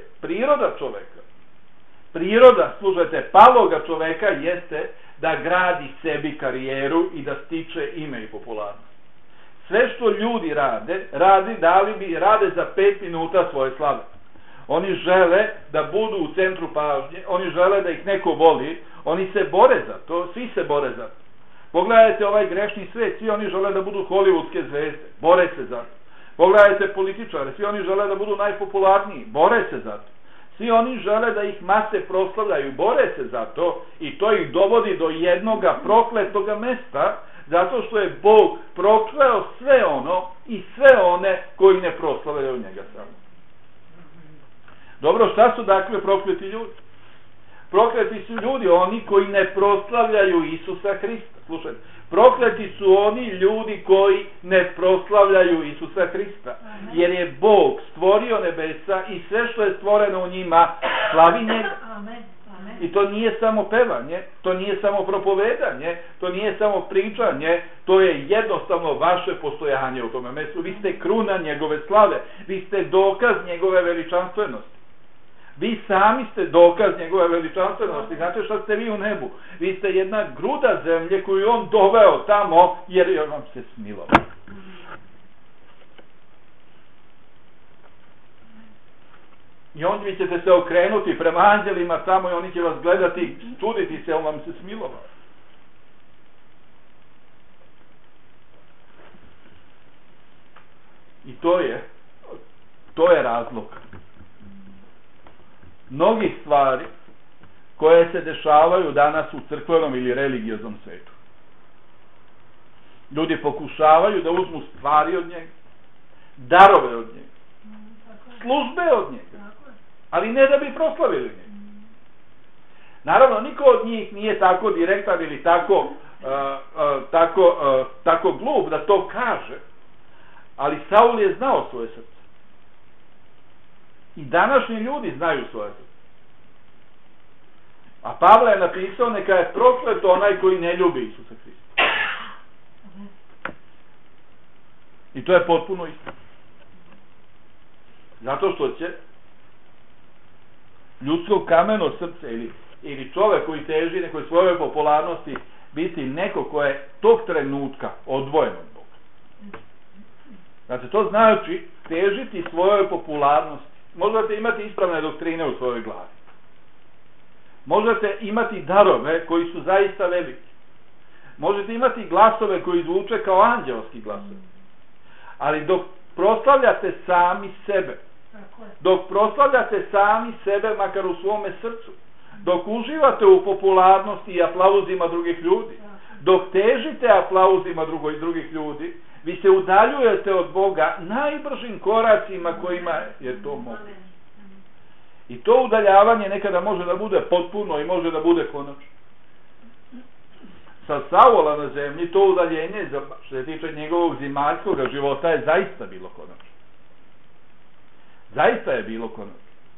Speaker 1: priroda, slušajte, paloga čoveka jeste da gradi sebi karijeru i da stiče ime i popularnost. Sve što ljudi rade za 5 minuta svoje slave. Oni žele da budu u centru pažnje, oni žele da ih neko voli, oni se bore za to, svi se bore za to. Pogledajte ovaj grešni svet, svi oni žele da budu hollywoodske zvezde, bore se za to. Pogledajte političare, svi oni žele da budu najpopularniji, bore se za to. Svi oni žele da ih mase proslavljaju, bore se za to i to ih dovodi do jednoga prokletoga mesta, zato što je Bog prokleo sve ono i sve one koji ne proslavljaju njega samo. Dobro, šta su dakle prokleti ljudi? Prokleti su ljudi, oni koji ne proslavljaju Isusa Hrista. Slušajte, prokleti su oni ljudi koji ne proslavljaju Isusa Hrista. Jer je Bog stvorio nebesa i sve što je stvoreno u njima slavi njega. I to nije samo pevanje, to nije samo propovedanje, to nije samo pričanje, to je jednostavno vaše postojanje u tome mjestu. Vi ste kruna njegove slave, vi ste dokaz njegove veličanstvenosti. Vi sami ste dokaz njegove veličanstvenosti. Znate šta ste vi u nebu? Vi ste jedna gruda zemlje koju on doveo tamo jer je vam se smilovao. I onda vi ćete se okrenuti prema anđelima tamo i oni će vas gledati, čuditi se, on vam se smilovao. I to je razlog mnogih stvari koje se dešavaju danas u crkvenom ili religioznom svetu. Ljudi pokušavaju da uzmu stvari od njega, darove od njega, službe od njega, ali ne da bi proslavili njega. Naravno, niko od njih nije tako direktan ili tako glup da to kaže, ali Saul je znao svoje srce. I današnji ljudi znaju svoje srce. A Pavle je napisao, neka je proklet onaj koji ne ljubi Isusa Hrista. I to je potpuno isto. Zato što će ljudsko kameno srce ili čovjek koji teži nekoj svojoj popularnosti biti neko ko je tog trenutka odvojen od Boga. Znači, to znači težiti svojoj popularnosti. Možete imati ispravne doktrine u svojoj glavi. Možete imati darove koji su zaista veliki. Možete imati glasove koji zvuče kao anđelski glasovi. Ali dok proslavljate sami sebe, makar u svome srcu, dok uživate u popularnosti i aplauzima drugih ljudi, dok težite aplauzima drugih ljudi, vi se udaljujete od Boga najbržim koracima kojima je to moguće. I to udaljavanje nekada može da bude potpuno i može da bude konačno. Sa Saula na zemlji to udaljenje, što se tiče njegovog zemaljskog života, je zaista bilo konačno. Zaista je bilo konačno.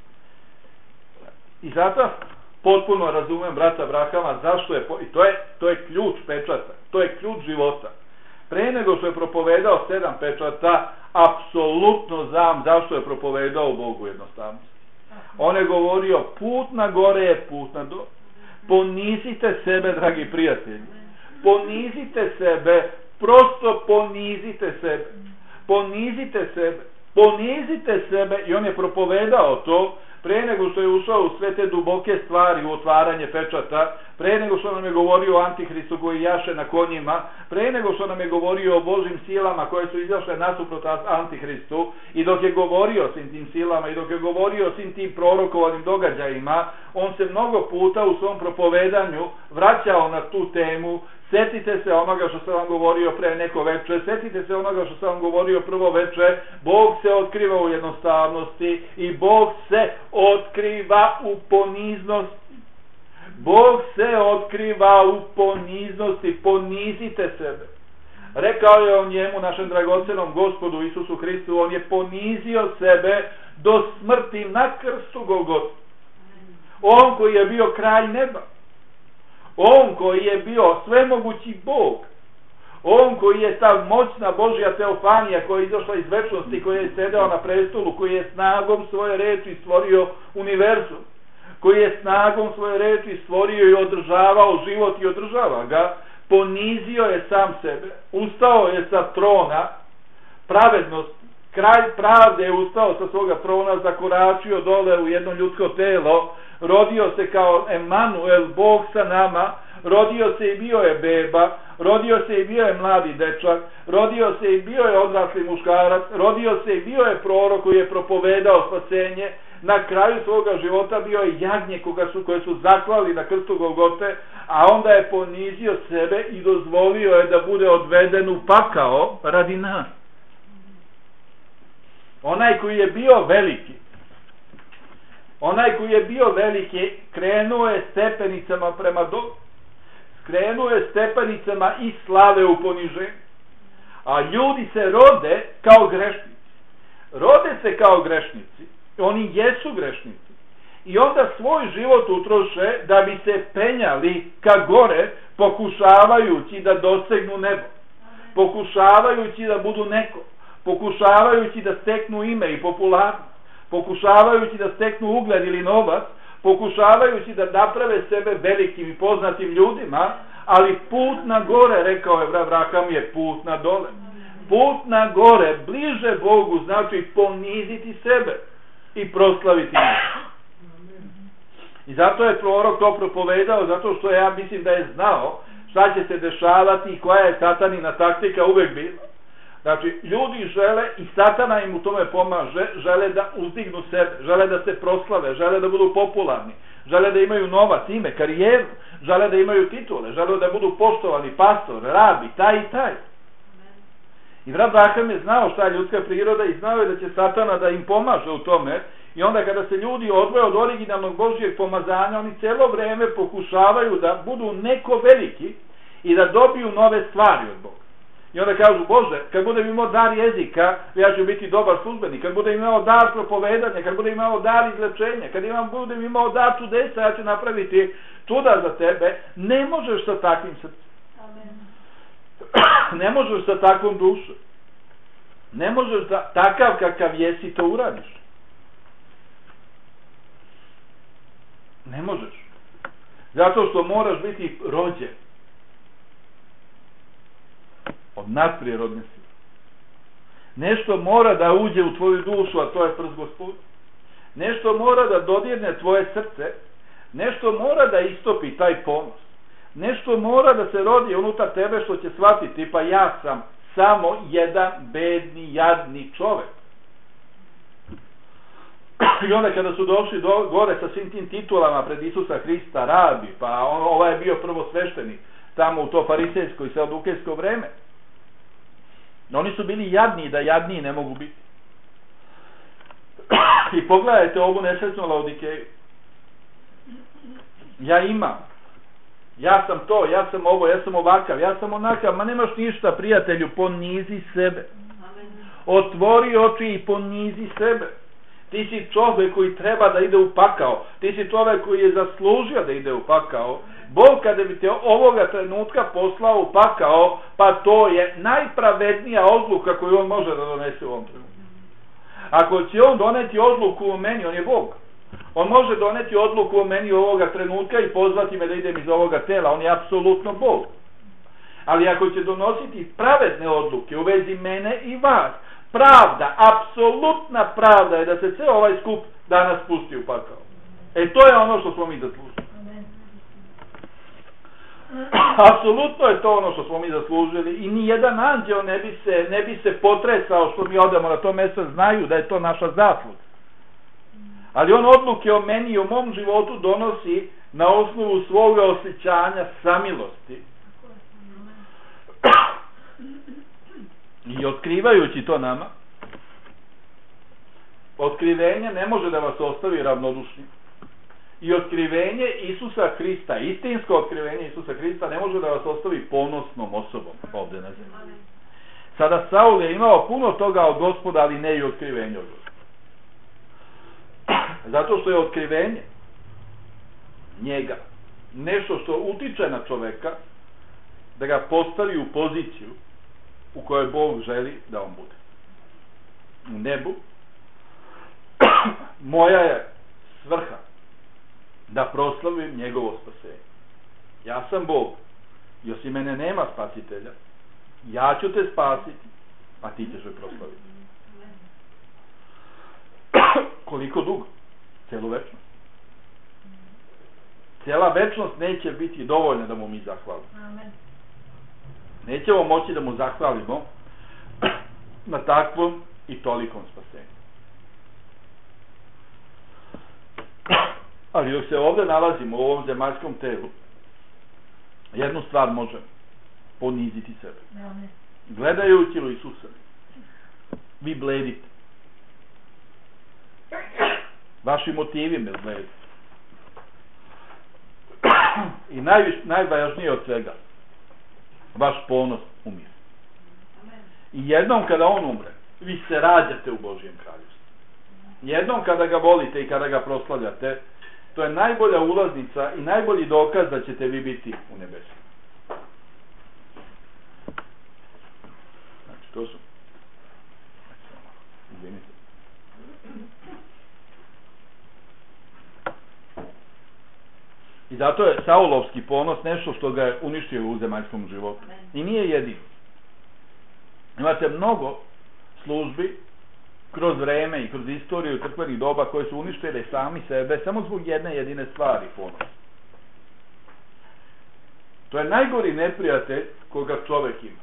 Speaker 1: I zato potpuno razumem brata Abrahama zašto je, i to je ključ pečata, to je ključ života. Pre nego što je propovedao 7 pečata, apsolutno znam zašto je propovedao Bogu jednostavnosti. On je govorio, put na gore je put na dole. Ponizite sebe, dragi prijatelji. Ponizite sebe, prosto ponizite sebe. Ponizite sebe. Ponizite sebe. I on je propovedao to pre nego što je ušao u sve te duboke stvari, u otvaranje pečata, pre nego što nam je govorio o Antihristu koji jaše na konjima, pre nego što nam je govorio o Božim silama koje su izašle nasuprot Antihristu, i dok je govorio o svim tim silama i dok je govorio o svim tim prorokovanim događajima, on se mnogo puta u svom propovedanju vraćao na tu temu. Setite se onoga što sam vam govorio pre neko veče, setite se onoga što sam vam govorio prvo veče. Bog se otkriva u jednostavnosti i Bog se otkriva u poniznosti. Bog se otkriva u poniznosti. Ponizite sebe. Rekao je on njemu, našem dragocenom Gospodu Isusu Hristu, on je ponizio sebe do smrti na krstu Golgote. On koji je bio kralj neba. On koji je bio svemogući Bog. On koji je ta moćna Božja teofanija koja je izašla iz večnosti, koji je sedeo na prestolu, koji je snagom svoje reči stvorio univerzum, koji je snagom svoje reči stvorio i održavao život i održava ga, ponizio je sam sebe, ustao je sa trona pravednosti, kralj pravde je ustao sa svoga trona, zakoračio dole u jedno ljudsko telo, rodio se kao Emanuel, Bog sa nama, rodio se i bio je beba, rodio se i bio je mladi dečak, rodio se i bio je odrasli muškarac, rodio se i bio je prorok koji je propovedao spasenje, na kraju svoga života bio je jagnje koje su zaklali na krstu Golgote, a onda je ponizio sebe i dozvolio je da bude odveden u pakao radi nas. Onaj koji je bio veliki, krenuo je stepenicama prema dolu. Krenuo je stepenicama i slave u poniženju. A ljudi se rode kao grešnici. Rode se kao grešnici. Oni jesu grešnici. I onda svoj život utroše da bi se penjali ka gore, pokušavajući da dosegnu nebo. Pokušavajući da budu neko. Pokušavajući da steknu ime i popularnost. Pokušavajući da steknu ugled ili novac, pokušavajući da naprave sebe velikim i poznatim ljudima, ali put na gore, rekao je Abraham, je put na dole. Put na gore, bliže Bogu, znači poniziti sebe i proslaviti Boga. I zato je prorok to propovedao, zato što ja mislim da je znao šta će se dešavati i koja je satanina taktika uvek bila. Znači, ljudi žele, i satana im u tome pomaže, žele da uzdignu sebe, žele da se proslave, žele da budu popularni, žele da imaju novac, ime, karijeru, žele da imaju titule, žele da budu poštovani pastor, rabi, taj i taj. I Abraham je znao šta je ljudska priroda i znao je da će satana da im pomaže u tome, i onda kada se ljudi odvoje od originalnog Božjeg pomazanja, oni celo vreme pokušavaju da budu neko veliki i da dobiju nove stvari od Boga. I onda kažu, Bože, kad budem imao dar jezika, ja ću biti dobar službenik. Kad budem imao dar propovedanja, kad budem imao dar izlečenja, kad budem imao dar čudesa, ja ću napraviti čuda za tebe. Ne možeš sa takvim srcem. Ne možeš sa takvom dušom. Ne možeš da takav kakav jesi to uradiš. Ne možeš. Zato što moraš biti rođen od nadprirodne sile. Nešto mora da uđe u tvoju dušu, a to je prst Gospoda. Nešto mora da dodirne tvoje srce, nešto mora da istopi taj ponos. Nešto mora da se rodi unutar tebe što će shvatiti, pa ja sam samo jedan bedni, jadni čovek. I onda kada su došli gore sa svim tim titulama pred Isusa Hrista, rabi, pa ovaj je bio prvosveštenik, tamo u to farisejsko i sadukejsko vreme. Oni su bili jadni, da jadniji ne mogu biti. I pogledajte ovu nesretnu Laodikeju. Ja imam. Ja sam to, ja sam ovo, ja sam ovakav, ja sam onakav. Ma nemaš ništa, prijatelju, ponizi sebe. Otvori oči i ponizi sebe. Ti si čovjek koji treba da ide u pakao. Ti si čovjek koji je zaslužio da ide u pakao. Bog kada bi te ovoga trenutka poslao u pakao, pa to je najpravednija odluka koju on može da donese u ovom trenutku. Ako će on doneti odluku o meni, on je Bog. On može doneti odluku o meni ovoga trenutka i pozvati me da idem iz ovoga tela. On je apsolutno Bog. Ali ako će donositi pravedne odluke u vezi mene i vas, pravda, apsolutna pravda je da se ceo ovaj skup danas pusti u pakao. To je ono što smo mi zaslužili. Apsolutno je to ono što smo mi zaslužili i nijedan anđeo ne bi se potresao što mi odemo na to mjesto, znaju da je to naša zasluga. Ali on odluke o meni i o mom životu donosi na osnovu svoga osjećanja samilosti. I otkrivajući to nama, otkrivenje ne može da vas ostavi ravnodušni. I otkrivenje Isusa Hrista, istinsko otkrivenje Isusa Hrista ne može da vas ostavi ponosnom osobom ovdje na zemlji. Sada Saul je imao puno toga od Gospoda, ali ne i otkrivenje od Gospoda. Zato što je otkrivenje njega nešto što utiče na čoveka da ga postavi u poziciju u kojoj Bog želi da on bude. U nebu moja je svrha da proslavim njegovo spasenje. Ja sam Bog i osim mene nema spasitelja. Ja ću te spasiti, a ti ćeš me proslaviti. Koliko dugo? Celu večnost. Cijela večnost neće biti dovoljna da mu mi zahvalimo. Nećemo moći da mu zahvalimo na takvom i tolikom spasenju. Ali dok se ovdje nalazimo u ovom zemaljskom telu, jednu stvar možemo: poniziti sebe. Gledajući u Isusa, vi bledite. Vaši motivi me blede. I najvažnije od svega, vaš ponos umire. I jednom kada on umre, vi se rađate u Božjem kraljevstvu. Jednom kada ga volite i kada ga proslavljate, to je najbolja ulaznica i najbolji dokaz da ćete vi biti u nebesu. Znači, to su... Izvinite. I zato je Saulovski ponos nešto što ga je uništio u zemaljskom životu. I nije jedino. Imate mnogo službi kroz vreme i kroz istoriju crkvenih doba koje su uništile sami sebe samo zbog jedne jedine stvari, ponos. To je najgori neprijatelj koga čovek ima.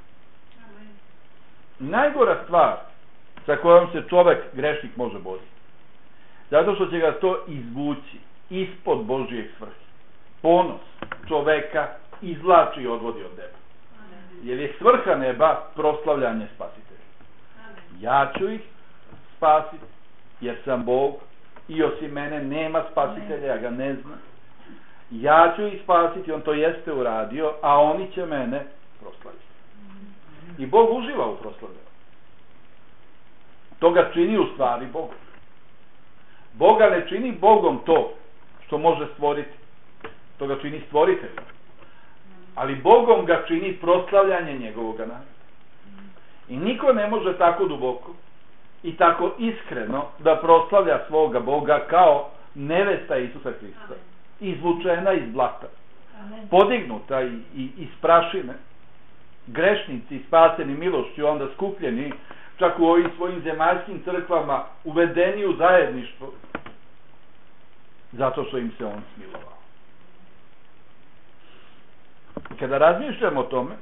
Speaker 1: Najgora stvar sa kojom se čovek, grešnik, može boriti. Zato što će ga to izvući ispod Božijeg svrhe. Ponos čoveka izvlači i odvodi od neba. Jer je svrha neba proslavljanje spasitelja. Ja ću ih spasiti jer sam Bog i osim mene nema spasitelja, ja ga ne znam. Ja ću ih spasiti, on to jeste uradio, a oni će mene proslaviti. I Bog uživa u proslavljanju. To ga čini u stvari Bogom. Boga ne čini Bogom to što može stvoriti. To ga čini stvoriteljem. Ali Bogom ga čini proslavljanje njegovog naroda. I niko ne može tako duboko i tako iskreno da proslavlja svoga Boga kao nevesta Isusa Hrista. Izvučena iz blata. Podignuta iz prašine. Grešnici spaseni milošću, onda skupljeni čak u ovim svojim zemaljskim crkvama, uvedeni u zajedništvo zato što im se on smilovao. Kada razmišljamo o tome,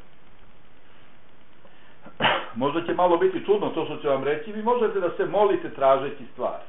Speaker 1: možda će malo biti čudno to što ću vam reći, vi možete da se molite tražeći stvari.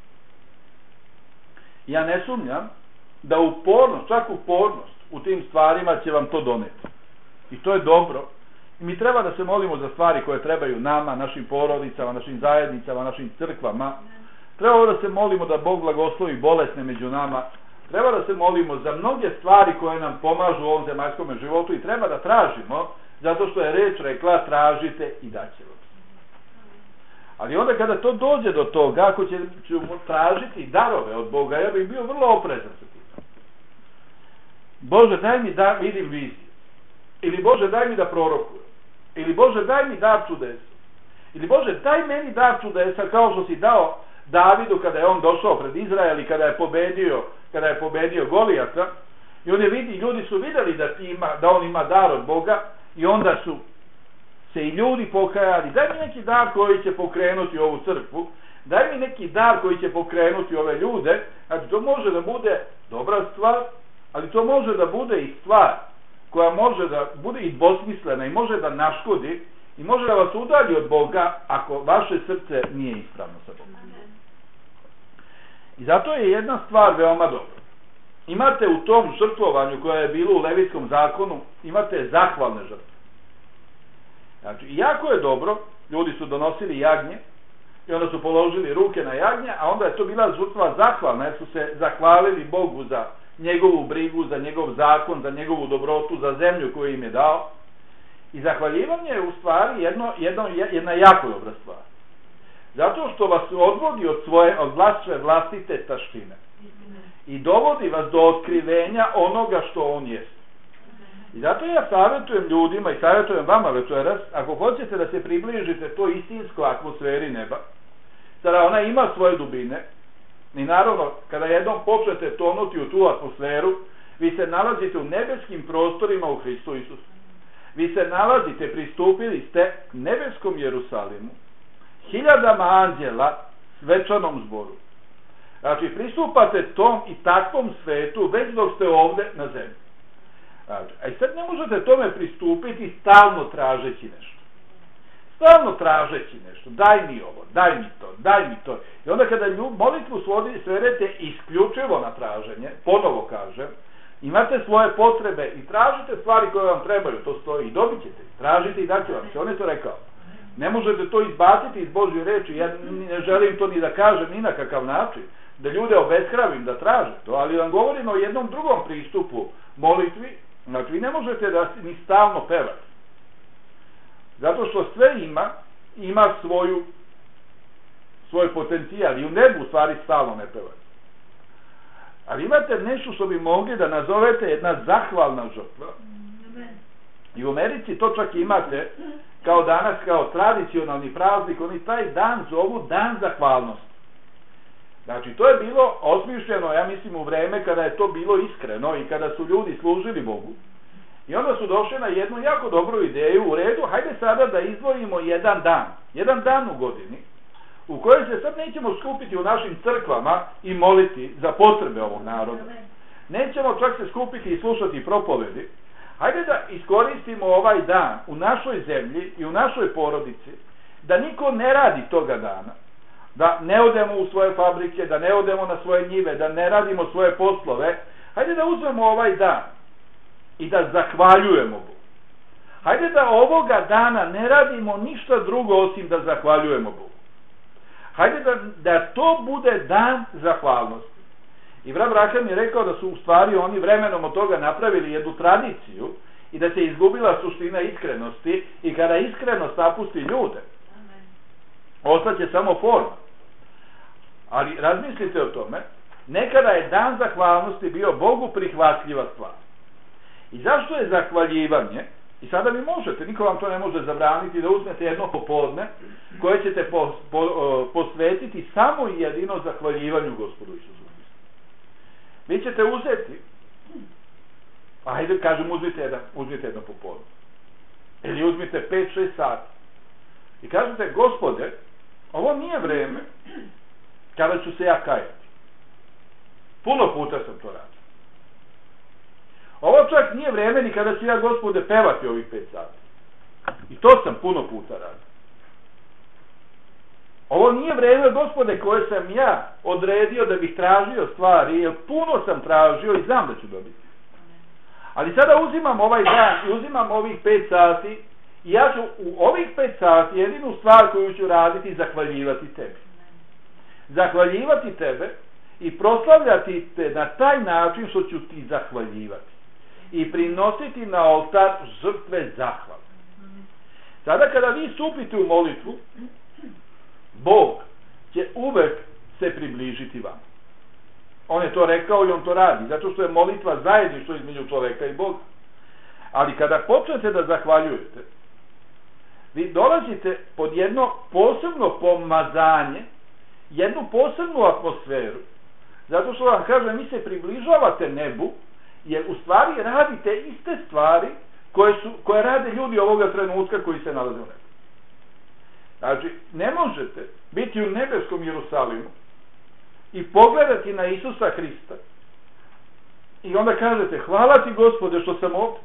Speaker 1: Ja ne sumnjam da upornost, čak upornost u tim stvarima će vam to doneti. I to je dobro. I mi treba da se molimo za stvari koje trebaju nama, našim porodicama, našim zajednicama, našim crkvama. Treba da se molimo da Bog blagoslovi bolesne među nama. Treba da se molimo za mnoge stvari koje nam pomažu u ovom zemaljskom životu i treba da tražimo, zato što je reč rekla tražite i daće vam. Ali onda kada to dođe do toga, ako ćemo tražiti darove od Boga, ja bih bio vrlo oprezan sa tim. Bože, daj mi da vidim viziju. Ili Bože, daj mi da prorokujem. Ili Bože, daj mi dar čudesa. Ili Bože, daj meni dar čudesa kao što si dao Davidu kada je on došao pred Izrael i kada je pobedio Golijata. I ljudi su vidjeli da on ima dar od Boga i onda su se i ljudi pokajali. Daj mi neki dar koji će pokrenuti ovu crkvu. Daj mi neki dar koji će pokrenuti ove ljude. Znači, to može da bude dobra stvar, ali to može da bude i stvar koja može da bude i dvosmislena i može da naškodi i može da vas udalji od Boga ako vaše srce nije ispravno sa Bogom. I zato je jedna stvar veoma dobra. Imate u tom žrtvovanju koje je bilo u Levitskom zakonu, imate zahvalne žrtve. Znači, jako je dobro, ljudi su donosili jagnje i onda su položili ruke na jagnje, a onda je to bila žrtva zahvalna, jer su se zahvalili Bogu za njegovu brigu, za njegov zakon, za njegovu dobrotu, za zemlju koju im je dao. I zahvaljivanje je u stvari jedna jako dobra stvar. Zato što vas odvodi od vaše vlastite taštine. I dovodi vas do otkrivenja onoga što on jest. I zato ja savjetujem ljudima i savjetujem vama večeras, ako hoćete da se približite toj istinskoj atmosferi neba, sada ona ima svoje dubine, i naravno, kada jednom počnete tonuti u tu atmosferu, vi se nalazite u nebeskim prostorima u Hristu Isusu. Vi se nalazite, pristupili ste nebeskom Jerusalimu, hiljadama anđela, svečanom zboru. Znači, pristupate tom i takvom svetu već dok ste ovdje na zemlji. Znači, a i sad ne možete tome pristupiti stalno tražeći nešto. Stalno tražeći nešto. Daj mi ovo, daj mi to, daj mi to. I onda kada molitvu svedete isključivo na traženje, ponovo kažem, imate svoje potrebe i tražite stvari koje vam trebaju, to stoji i dobit ćete. Tražite i daće vam se. On je to rekao. Ne možete to izbaciti iz Božje reči. Ja ne želim to ni da kažem ni na kakav način. Da ljude obeshravim da traže to, ali vam govorim o jednom drugom pristupu molitvi. Znači, vi ne možete da ni stalno pevate. Zato što sve ima svoj potencijal i u nebu u stvari stalno ne pevate. Ali imate nešto što bi mogli da nazovete jedna zahvalna žrtva. I u Americi to čak imate kao danas, kao tradicionalni praznik, oni taj dan zovu Dan zahvalnosti. Znači, to je bilo osmišljeno, ja mislim, u vreme kada je to bilo iskreno i kada su ljudi služili Bogu. I onda su došli na jednu jako dobru ideju, u redu, hajde sada da izdvojimo jedan dan u godini, u kojoj se sad nećemo skupiti u našim crkvama i moliti za potrebe ovog naroda. Nećemo čak se skupiti i slušati propovedi. Hajde da iskoristimo ovaj dan u našoj zemlji i u našoj porodici, da niko ne radi toga dana, da ne odemo u svoje fabrike, da ne odemo na svoje njive, da ne radimo svoje poslove. Hajde da uzmemo ovaj dan i da zahvaljujemo Bogu. Hajde da ovoga dana ne radimo ništa drugo osim da zahvaljujemo Bogu. Hajde da to bude dan zahvalnosti. I brat Braham je rekao da su u stvari oni vremenom od toga napravili jednu tradiciju i da se izgubila suština iskrenosti i kada iskrenost napusti ljude, ostaće samo forma. Ali razmislite o tome, nekada je dan zahvalnosti bio Bogu prihvatljiva stvar. I zašto je zahvaljivanje? I sada vi možete, niko vam to ne može zabraniti, da uzmete jedno popodne koje ćete posvetiti samo i jedino zahvaljivanju Gospodu Isusu Hristu. Vi ćete uzeti, ajde kažem, uzmite jedno popodne. Ili uzmite 5-6 sati. I kažete, Gospode, ovo nije vreme kada ću se ja kajati. Puno puta sam to radio. Ovo čak nije vreme ni kada ću ja, Gospode, pevati ovih 5 sati. I to sam puno puta radio. Ovo nije vreme, Gospode, koje sam ja odredio da bih tražio stvari, jer puno sam tražio i znam da ću dobiti. Ali sada uzimam ovaj dan i uzimam ovih 5 sati i ja ću u ovih 5 sati jedinu stvar koju ću raditi zahvaljivati tebi. Zahvaljivati tebe i proslavljati te na taj način što ću ti zahvaljivati. I prinositi na oltar žrtve zahvale. Sada kada vi stupite u molitvu, Bog će uvek se približiti vam. On je to rekao i on to radi, zato što je molitva zajedništvo između čoveka i Boga. Ali kada počnete da zahvaljujete, vi dolazite pod jedno posebno pomazanje, jednu posebnu atmosferu, zato što vam kažem, vi se približavate nebu, jer u stvari radite iste stvari koje rade ljudi ovoga trenutka koji se nalaze u nebu. Znači, ne možete biti u nebeskom Jerusalimu i pogledati na Isusa Hrista i onda kažete, hvala ti Gospode što sam ovdje.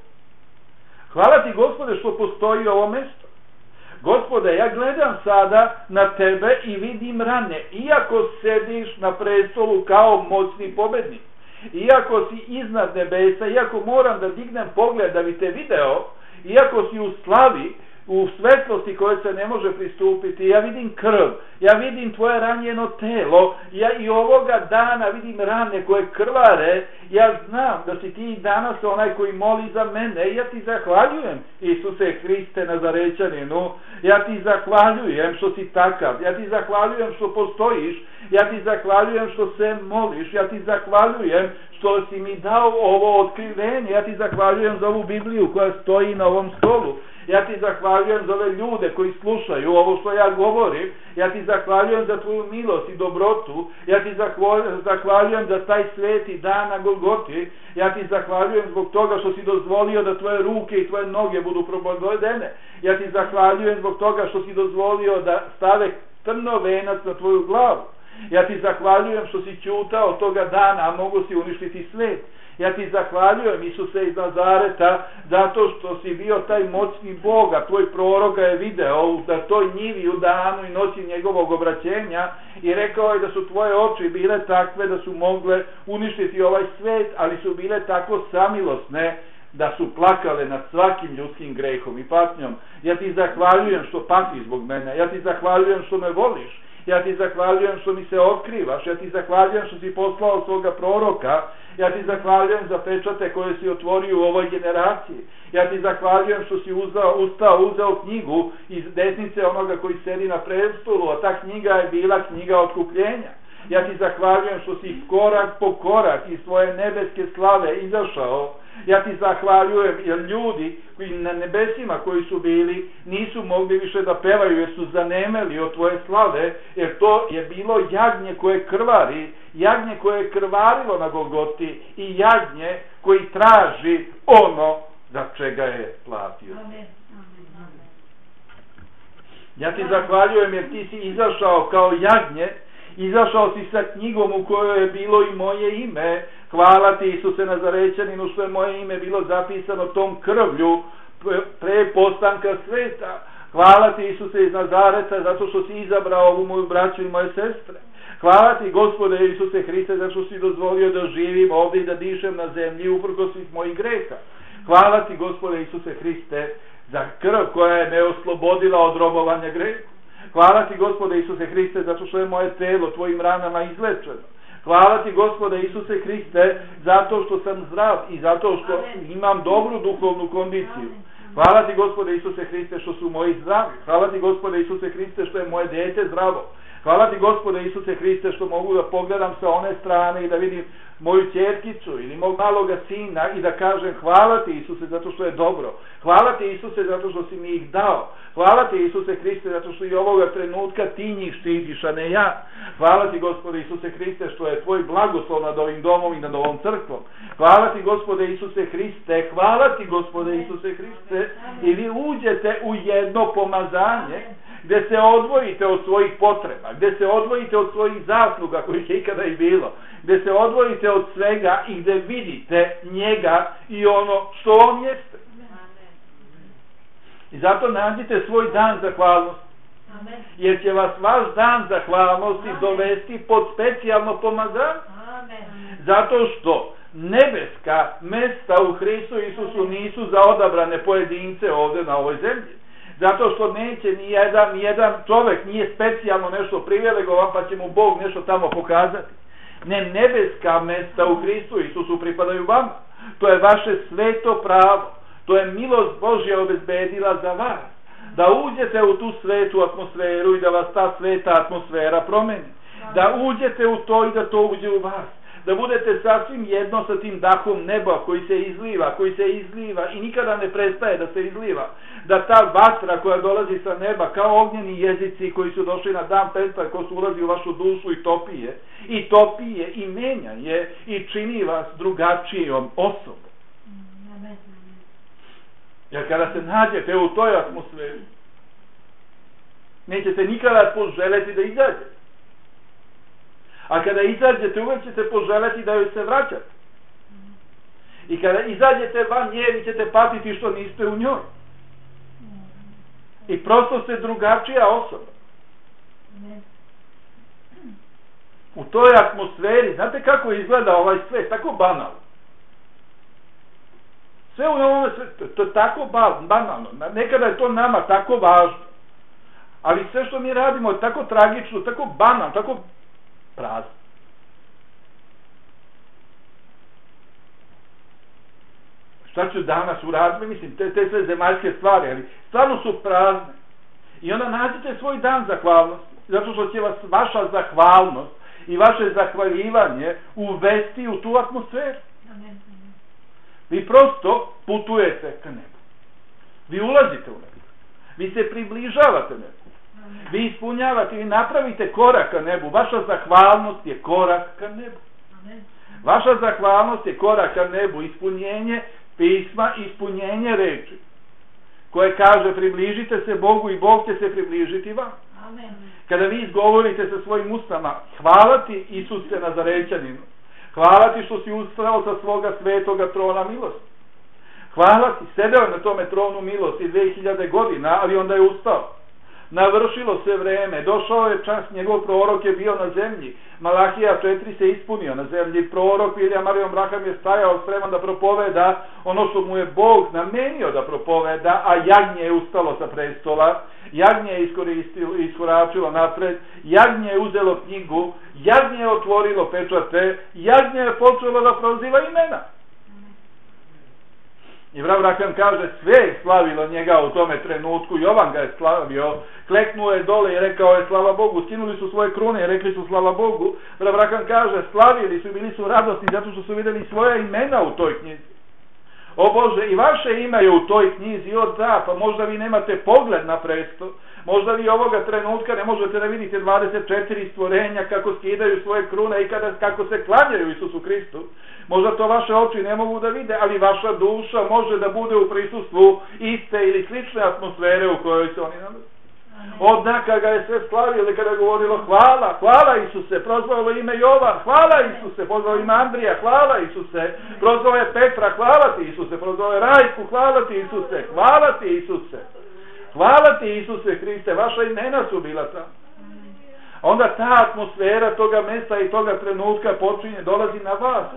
Speaker 1: Hvala ti Gospode što postoji ovo mesto. Gospode, ja gledam sada na tebe i vidim rane, iako sediš na prestolu kao moćni pobednik, iako si iznad nebesa, iako moram da dignem pogled da bi te video, iako si u slavi, u svetlosti koje se ne može pristupiti, ja vidim krv, ja vidim tvoje ranjeno telo, ja i ovoga dana vidim rane koje krvare, ja znam da si ti danas onaj koji moli za mene, ja ti zahvaljujem, Isuse Hriste Nazarećaninu, ja ti zahvaljujem što si takav, ja ti zahvaljujem što postojiš, ja ti zahvaljujem što se moliš, ja ti zahvaljujem što si mi dao ovo otkrivenje, ja ti zahvaljujem za ovu Bibliju koja stoji na ovom stolu, ja ti zahvaljujem za ove ljude koji slušaju ovo što ja govorim, ja ti zahvaljujem za tvoju milost i dobrotu, ja ti zahvaljujem za taj sveti dan na Golgoti, ja ti zahvaljujem zbog toga što si dozvolio da tvoje ruke i tvoje noge budu probodene, ja ti zahvaljujem zbog toga što si dozvolio da stave crno venac na tvoju glavu, ja ti zahvaljujem što si ćutao toga dana, a mogu si uništiti svet. Ja ti zahvaljujem, Isuse iz Nazareta, zato što si bio taj moćni Bog, a tvoj prorok ga je video da toj njivi u danu i noći njegovog obraćenja i rekao je da su tvoje oči bile takve da su mogle uništiti ovaj svet, ali su bile tako samilosne da su plakale nad svakim ljudskim grehom i patnjom. Ja ti zahvaljujem što patiš zbog mene, ja ti zahvaljujem što me voliš, ja ti zahvaljujem što mi se otkrivaš, ja ti zahvaljujem što si poslao svoga proroka, ja ti zahvaljujem za pečate koje si otvorio u ovoj generaciji, ja ti zahvaljujem što si uzeo knjigu iz desnice onoga koji sedi na prestolu, a ta knjiga je bila knjiga otkupljenja. Ja ti zahvaljujem što si korak po korak iz svoje nebeske slave izašao. Ja ti zahvaljujem jer ljudi koji na nebesima koji su bili nisu mogli više da pevaju jer su zanemeli od tvoje slave, jer to je bilo jagnje koje krvari, jagnje koje je krvarilo na Golgoti i jagnje koji traži ono za čega je platio. Ja ti zahvaljujem jer ti si izašao kao jagnje, izašao si sa knjigom u kojoj je bilo i moje ime. Hvala ti Isuse Nazarećaninu što je moje ime bilo zapisano tom krvlju pre postanka sveta. Hvala ti Isuse iz Nazareta zato što si izabrao ovu moju braću i moje sestre. Hvala ti Gospode Isuse Hriste zato što si dozvolio da živim ovdje i da dišem na zemlji uprkos svih mojih greha. Hvala ti Gospode Isuse Hriste za krv koja je me oslobodila od robovanja greha. Hvala ti Gospode Isuse Hriste zato što je moje telo tvojim ranama izlečeno. Hvala ti Gospode Isuse Hriste zato što sam zdrav i zato što imam dobru duhovnu kondiciju. Hvala ti Gospode Isuse Hriste što su moji zdravi. Hvala ti Gospode Isuse Hriste što je moje dete zdravo. Hvala ti Gospode Isuse Hriste što mogu da pogledam sa one strane i da vidim moju ćerkicu ili mog maloga sina i da kažem hvala ti Isuse zato što je dobro. Hvala ti Isuse zato što si mi ih dao. Hvala ti Isuse Hriste zato što i ovoga trenutka ti njih štitiš, a ne ja. Hvala ti Gospode Isuse Hriste što je tvoj blagoslov nad ovim domom i nad ovom crkvom. Hvala ti Gospode Isuse Hriste, hvala ti Gospode Isuse Hriste i vi uđete u jedno pomazanje gdje se odvojite od svojih potreba, gdje se odvojite od svojih zasluga kojih je ikada i bilo, gdje se odvojite od svega i gdje vidite njega i ono što on jeste. I zato nađite svoj dan zahvalnosti. Jer će vas vaš dan zahvalnosti dovesti pod specijalno pomazanje. Zato što nebeska mesta u Hristu Isusu nisu za odabrane pojedince ovdje na ovoj zemlji. Zato što neće ni jedan čovjek nije specijalno nešto privilegovan pa će mu Bog nešto tamo pokazati. Ne, nebeska mesta u Hristu Isusu pripadaju vama. To je vaše sveto pravo. To je milost Božja obezbedila za vas. Da uđete u tu svetu atmosferu i da vas ta sveta atmosfera promeni. Da uđete u to i da to uđe u vas. da budete sasvim jedno sa tim dahom neba koji se izliva i nikada ne prestaje da se izliva. Da ta vatra koja dolazi sa neba kao ognjeni jezici koji su došli na dan Pentekosta ulazi u vašu dušu i topije i menja je i čini vas drugačijom osobom. Jer kada se nađete u toj atmosferi, nećete nikada poželeti da izađete. A kada izađete, uvek ćete poželeti da joj se vraćate. I kada izađete van nje, vi ćete patiti što niste u njoj. I prosto ste drugačija osoba. U toj atmosferi, znate kako izgleda ovaj svet, tako banalno. Sve u ovome svetu, to je tako banalno. Nekada je to nama tako važno. Ali sve što mi radimo je tako tragično, tako banalno, tako prazno. Šta ću danas uraditi? Mislim, te sve zemaljske stvari, ali stvarno su prazne. I onda nađete svoj dan zahvalnosti, zato što će vas vaša zahvalnost i vaše zahvaljivanje uvesti u tu atmosferu. Vi prosto putujete ka nebu. Vi ulazite u nebu. Vi se približavate nebu. Vi ispunjavate, vi napravite korak ka nebu. Vaša zahvalnost je korak ka nebu. Vaša zahvalnost je korak ka nebu. Ispunjenje pisma, ispunjenje reči koje kaže približite se Bogu i Bog će se približiti vam. Kada vi izgovorite sa svojim ustama hvala ti Isuse Nazarećaninu, hvala ti što si ustao sa svoga svetoga trona milosti, hvala ti, sedeo je na tome tronu milosti 2000 godina, ali onda je ustao. Navršilo se vreme, došao je čas, njegov prorok je bio na zemlji, Malahija 4 se ispunio na zemlji, prorok Ilija Marijom Braham je stajao spreman da propoveda ono što mu je Bog namenio da propoveda, a jagnje je ustalo sa prestola, jagnje je iskoračilo napred, jagnje je uzelo knjigu, jagnje je otvorilo pečate, jagnje je počelo da proziva imena. I Abraham kaže, sve je slavilo njega u tome trenutku, Jovan ga je slavio, kleknuo je dole i rekao je slava Bogu, skinuli su svoje krune i rekli su slava Bogu. Abraham kaže, slavili su i bili su radosni zato što su vidjeli svoja imena u toj knjizi. O Bože, i vaše ime je u toj knjizi, pa možda vi nemate pogled na presto, možda vi ovoga trenutka ne možete da vidite 24 stvorenja kako skidaju svoje krune i kako se klanjaju Isusu Hristu. Možda to vaše oči ne mogu da vide, ali vaša duša može da bude u prisustvu iste ili slične atmosfere u kojoj se oni nalaze. Odnaka ga je sve slavili kada je govorilo hvala Isuse, prozvalo ime Jovan, hvala Isuse, prozvalo ime Andrija, hvala Isuse, prozvalo je Petra, hvala ti Isuse, prozvalo je Rajku, hvala ti Isuse, hvala ti Isuse, hvala ti Isuse Hriste, vaša imena su bila tamo. Onda ta atmosfera toga mesta i toga trenutka počinje, dolazi na vas,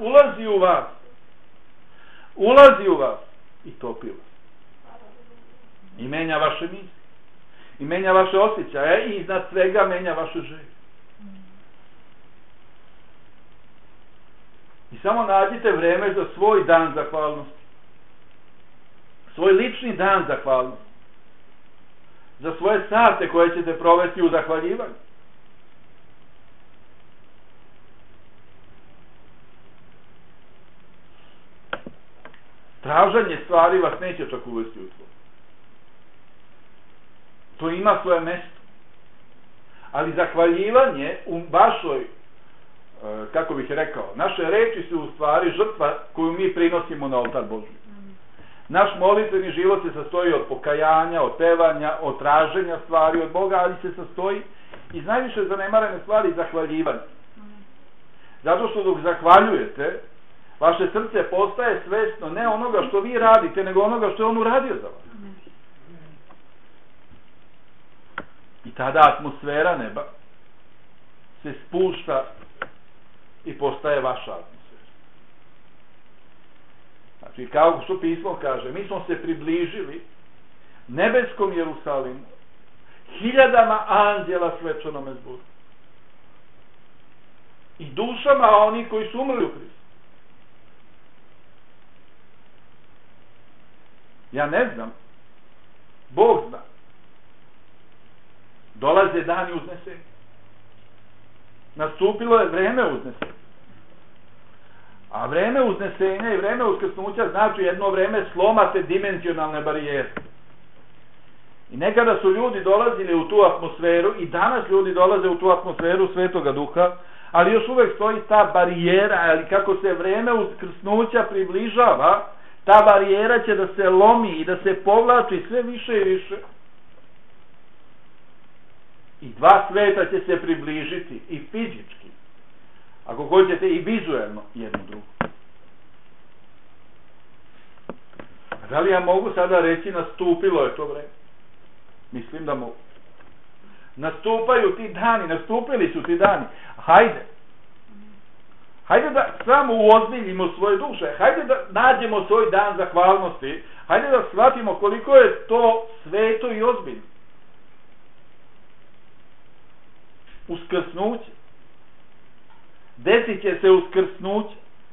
Speaker 1: ulazi u vas i topi vas. I menja vaše misli, i menja vaše osjećaje i iznad svega menja vaše želje. I samo nađite vreme za svoj dan zahvalnosti. Svoj lični dan zahvalnosti. Za svoje sate koje ćete provesti u zahvaljivanju. Traženje stvari vas neće čak uvesti u to. To ima svoje mesto. Ali zahvaljivanje u vašoj, kako bih rekao, naše reči su u stvari žrtva koju mi prinosimo na oltar Božji. Naš molitveni život se sastoji od pokajanja, od pevanja, od traženja stvari od Boga, ali se sastoji iz najviše zanemarene stvari zahvaljivanja. Zato što dok zahvaljujete, vaše srce postaje svesno ne onoga što vi radite, nego onoga što je on uradio za vas. I tada atmosfera neba se spušta i postaje vaša atmosfera. Znači, kao što pismo kaže, mi smo se približili nebeskom Jerusalimu, hiljadama anđela svečanome zboru i dušama onih koji su umrli u Hristu. Ja ne znam, Bog zna. Dolaze dani uznesenja. Nastupilo je vreme uznesenja. A vreme uznesenja i vreme uskrsnuća znači jedno vreme sloma te dimenzionalne barijere. I nekada su ljudi dolazili u tu atmosferu i danas ljudi dolaze u tu atmosferu Svetoga Duha, ali još uvek stoji ta barijera, ali kako se vreme uskrsnuća približava, ta barijera će da se lomi i da se povlači sve više i više. I dva sveta će se približiti i fizički, ako hoćete i vizuelno jedno drugo. Da li ja mogu sada reći nastupilo je to vreme? Mislim da mogu. Nastupaju ti dani, nastupili su ti dani. Hajde da samo uozbiljimo svoje duše. Hajde da nađemo svoj dan zahvalnosti. Hajde da shvatimo koliko je to sveto i ozbiljno. Uskrsnuće. Desit će se uskrsnuće.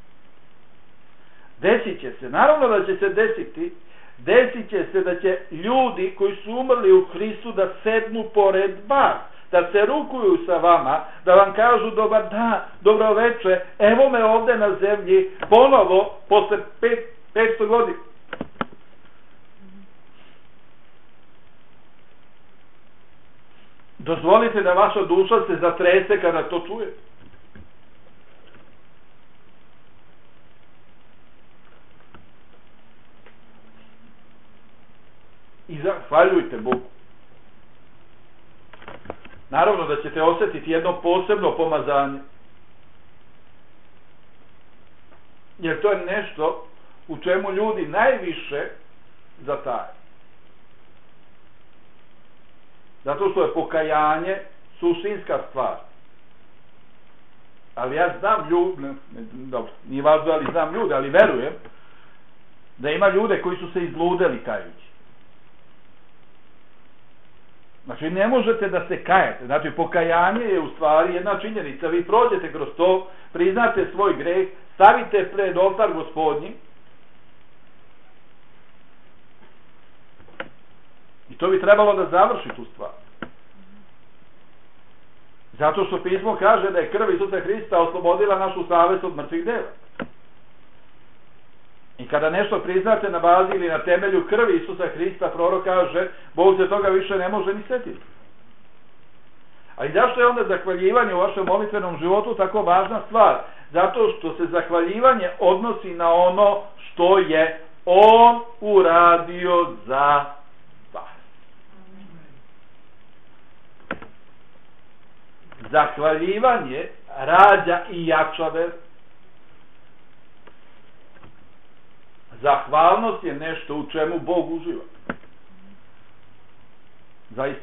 Speaker 1: Desit će se. Naravno da će se desiti. Desit će se da će ljudi koji su umrli u Hristu da sednu pored vas, da se rukuju sa vama, da vam kažu dobar dan, dobro veče, evo me ovde na zemlji, ponovo, posle 500 godina. Dozvolite da vaša duša se zatrese kada to čuje. I zahvaljujte Bogu. Naravno da ćete osjetiti jedno posebno pomazanje. Jer to je nešto u čemu ljudi najviše zataje. Zato što je pokajanje suštinska stvar. Ali ja znam ljude, dobro, nije važno ali znam ljude, ali verujem da ima ljude koji su se izludeli kajući. Znači ne možete da se kajete. Znači pokajanje je u stvari jedna činjenica. Vi prođete kroz to, priznate svoj greh, stavite pred oltar Gospodnji i to bi trebalo da završi tu stvar. Zato što pismo kaže da je krv Isusa Hrista oslobodila našu savest od mrtvih dela. I kada nešto priznate na bazi ili na temelju krvi Isusa Hrista, prorok kaže, Bog se toga više ne može ni setiti. A i zašto je onda zahvaljivanje u vašem molitvenom životu tako važna stvar? Zato što se zahvaljivanje odnosi na ono što je On uradio za vas. Zahvaljivanje rađa i jača veru. Zahvalnost je nešto u čemu Bog uživa. Zaista.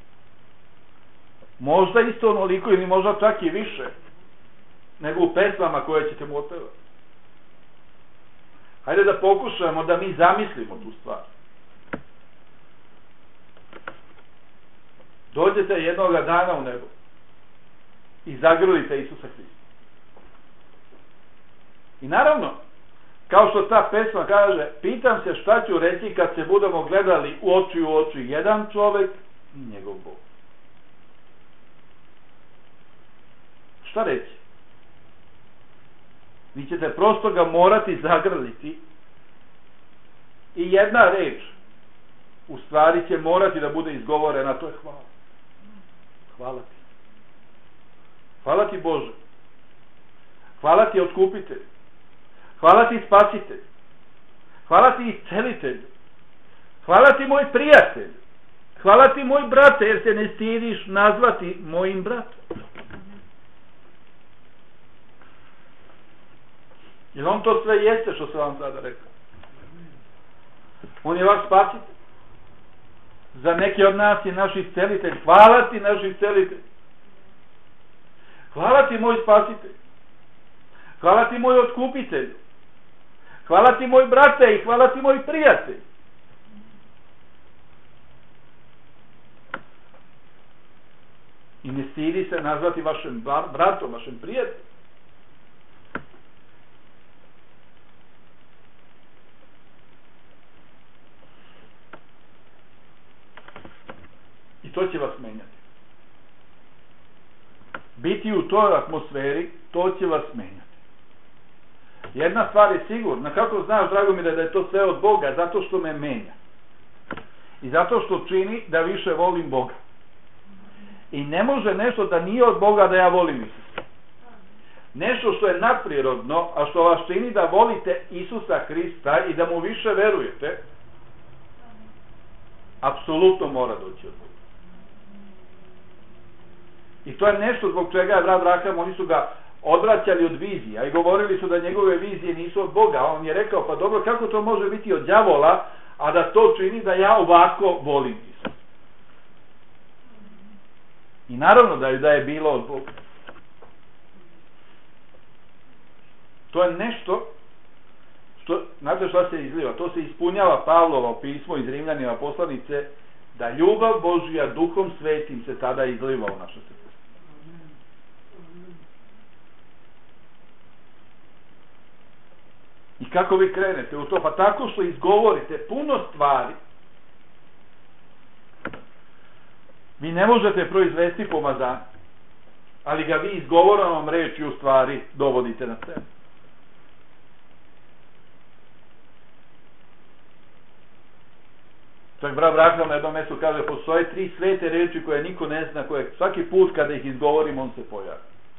Speaker 1: Možda isto onoliko ili možda čak i više nego u pesmama koje ćete mu otpevati. Hajde da pokušamo da mi zamislimo tu stvar. Dođete jednoga dana u nebo i zagrlite Isusa Hrista. I naravno, kao što ta pesma kaže, pitam se šta ću reći kad se budemo gledali u oči jedan čovek i njegov Bog. Šta reći? Vi ćete prosto ga morati zagrliti i jedna reč u stvari će morati da bude izgovorena, to je hvala. Hvala ti. Hvala ti Bože. Hvala ti Otkupitelj. Hvala ti Spasitelj. Hvala ti Iscelitelj. Hvala ti moj prijatelj. Hvala ti moj brate, jer se ne stidiš nazvati mojim bratom. Jer on to sve jeste što sam vam sada rekao. On je vaš Spasitelj. Za neke od nas je naš Iscelitelj. Hvala ti naš Iscelitelj. Hvala ti moj Spasitelj. Hvala ti moj Otkupitelj. Hvala ti moj brate i hvala ti moj prijatelj. I ne stidi se nazvati vašem bratom, vašem prijateljem. I to će vas menjati. Biti u toj atmosferi, to će vas menjati. Jedna stvar je sigurna. Kako znaš, Dragomire, da je to sve od Boga? Zato što me menja. I zato što čini da više volim Boga. I ne može nešto da nije od Boga da ja volim Isusa. Nešto što je nadprirodno, a što vas čini da volite Isusa Hrista i da mu više verujete, apsolutno mora doći od Boga. I to je nešto zbog čega je brat Raham, oni su ga odvraćali od vizija i govorili su da njegove vizije nisu od Boga. A on je rekao, pa dobro, kako to može biti od đavola, a da to čini da ja ovako volim Isusa. I naravno da je bilo od Boga. To je nešto što, znate šta se izliva? To se ispunjava Pavlovo pismo iz Rimljanima poslanice, da ljubav Božija Duhom Svetim se tada izliva u naše srce. I kako vi krenete u to? Pa tako što izgovorite puno stvari. Vi ne možete proizvesti pomazan, ali ga vi izgovorenom rečju u stvari dovodite na sebe. Čak brat Raham na jednom mjestu kaže, postoje 3 svete reči koje niko ne zna, koje svaki put kada ih izgovorim on se pojavi.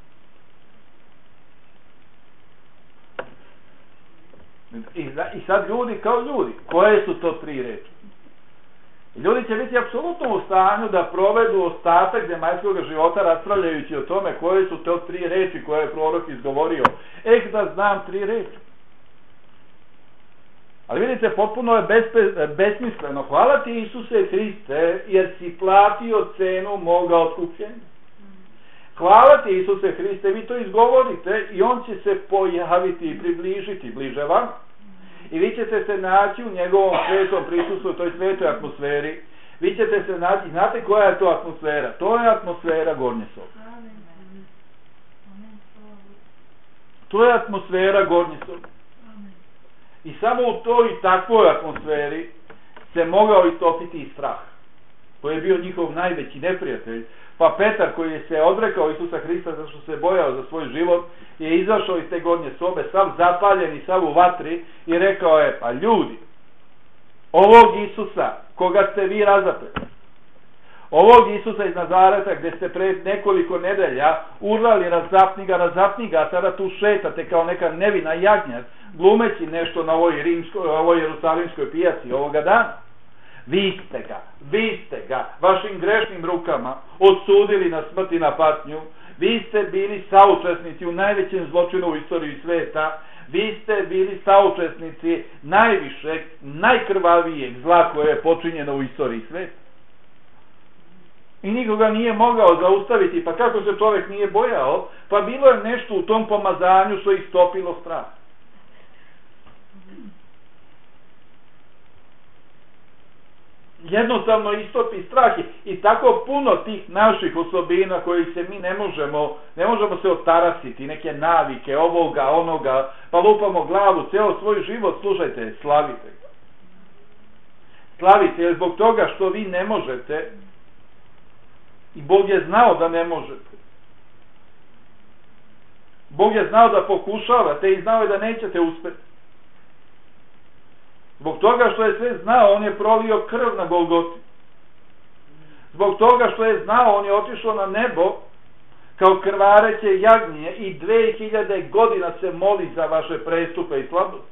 Speaker 1: I sad ljudi kao ljudi, koje su to 3 reči? Ljudi će biti apsolutno u stanju da provedu ostatak zemaljskog života raspravljajući o tome koje su to 3 reči koje je prorok izgovorio. Da znam 3 reči. Ali vidite, potpuno je besmisleno. Hvala ti Isuse Hriste, jer si platio cenu moga otkupljenja. Hvala ti Isuse Hriste, vi to izgovorite i on će se pojaviti i približiti bliže vam. I vi ćete se naći u njegovom svetom prisustvu, u toj svetoj atmosferi. Vi ćete se naći, znate koja je to atmosfera? To je atmosfera gornje sobe. To je atmosfera gornje sobe. I samo u toj i takvoj atmosferi se mogao istopiti i strah, koji je bio njihov najveći neprijatelj. Pa Petar, koji je se odrekao Isusa Hrista zato što se bojao za svoj život, je izašao iz te gornje sobe, sav zapaljen i sav u vatri, i rekao je, pa ljudi, ovog Isusa koga ste vi razapeli, ovog Isusa iz Nazareta gdje ste pred nekoliko nedelja urlali razapni ga, a sada tu šetate kao neka nevina jagnjad, glumeći nešto na ovoj jerusalimskoj pijaci ovoga dana. Vi ste ga vašim grešnim rukama osudili na smrt i na patnju. Vi ste bili saučesnici u najvećem zločinu u istoriji sveta. Vi ste bili saučesnici najvišeg, najkrvavijeg zla koje je počinjeno u istoriji sveta. I nikoga nije mogao zaustaviti. Pa kako se čovjek nije bojao? Pa bilo je nešto u tom pomazanju što je istopilo strah. Jednostavno istopi strah i tako puno tih naših osobina koji se mi ne možemo se otarasiti, neke navike, ovoga, onoga, pa lupamo glavu, ceo svoj život, slušajte, slavite ga. Slavite, jer zbog toga što vi ne možete, i Bog je znao da ne možete. Bog je znao da pokušavate i znao je da nećete uspjeti. Zbog toga što je sve znao, on je prolio krv na Golgoti. Zbog toga što je znao, on je otišao na nebo kao krvareće jagnje i 2000 godina se moli za vaše prestupe i slabosti.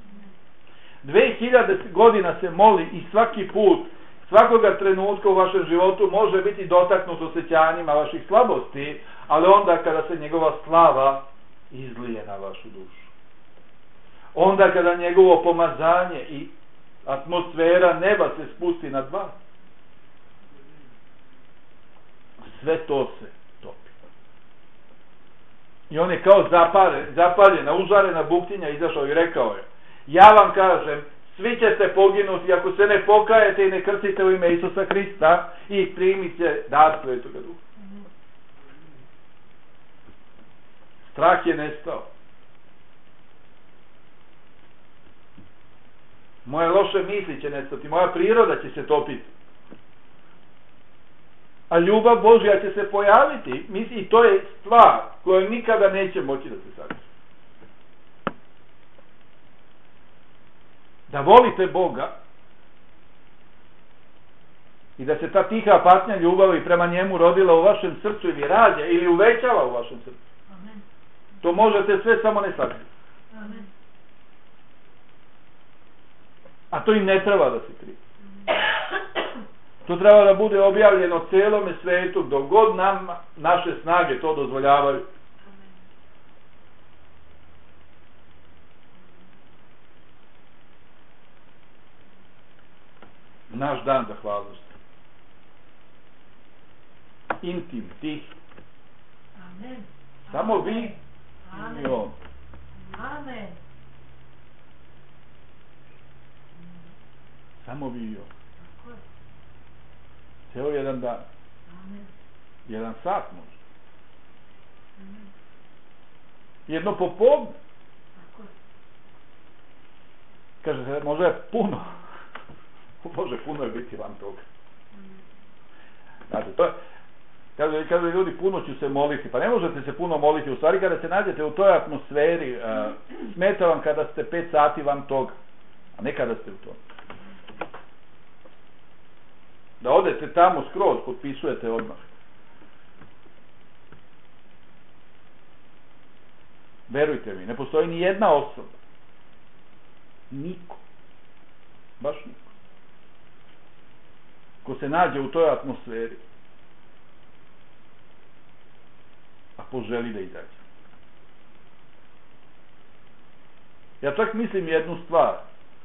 Speaker 1: 2000 godina se moli i svaki put, svakoga trenutka u vašem životu može biti dotaknut osjećanjima vaših slabosti, ali onda kada se njegova slava izlije na vašu dušu. Onda kada njegovo pomazanje i atmosfera neba se spusti nad vas, sve to se topi. I on je kao zapaljena, užarena buktinja izašao i rekao je, ja vam kažem, svi ćete poginuti ako se ne pokajete i ne krstite u ime Isusa Hrista i primite dar Svetoga Duha. Strah je nestao. Moje loše misli će nestati, moja priroda će se topiti. A ljubav Božja će se pojaviti. I to je stvar koju nikada neće moći da se sakrije. da volite Boga i da se ta tiha patnja ljubavi prema njemu rodila u vašem srcu ili rađa ili uvećava u vašem srcu.
Speaker 2: Amen.
Speaker 1: To možete sve, samo ne sakriti.
Speaker 2: Amen.
Speaker 1: A to i ne treba da se krije. To treba da bude objavljeno celome svetu dok god nam naše snage to dozvoljavaju. Naš dan zahvalnosti. Intim, tih.
Speaker 2: Amen.
Speaker 1: Samo vi
Speaker 2: Amen.
Speaker 1: i on.
Speaker 2: Amen.
Speaker 1: Samo vi i on.
Speaker 2: Tako je.
Speaker 1: Ceo jedan dan.
Speaker 2: Amen.
Speaker 1: Jedan sat možda.
Speaker 2: Amen.
Speaker 1: Jedno popodne.
Speaker 2: Tako je.
Speaker 1: Kaže se, možda je puno. Može puno je biti van toga. Znate, to je, kada ljudi puno ću se moliti, pa ne možete se puno moliti, u stvari kada se nađete u toj atmosferi, smeta vam kada ste 5 sati van toga, a ne kada ste u tom. Da odete tamo skroz, potpisujete odmah. Verujte mi, ne postoji ni jedna osoba. Niko. Baš niko. Ko se nađe u toj atmosferi, a poželi da izađe. Ja čak mislim jednu stvar,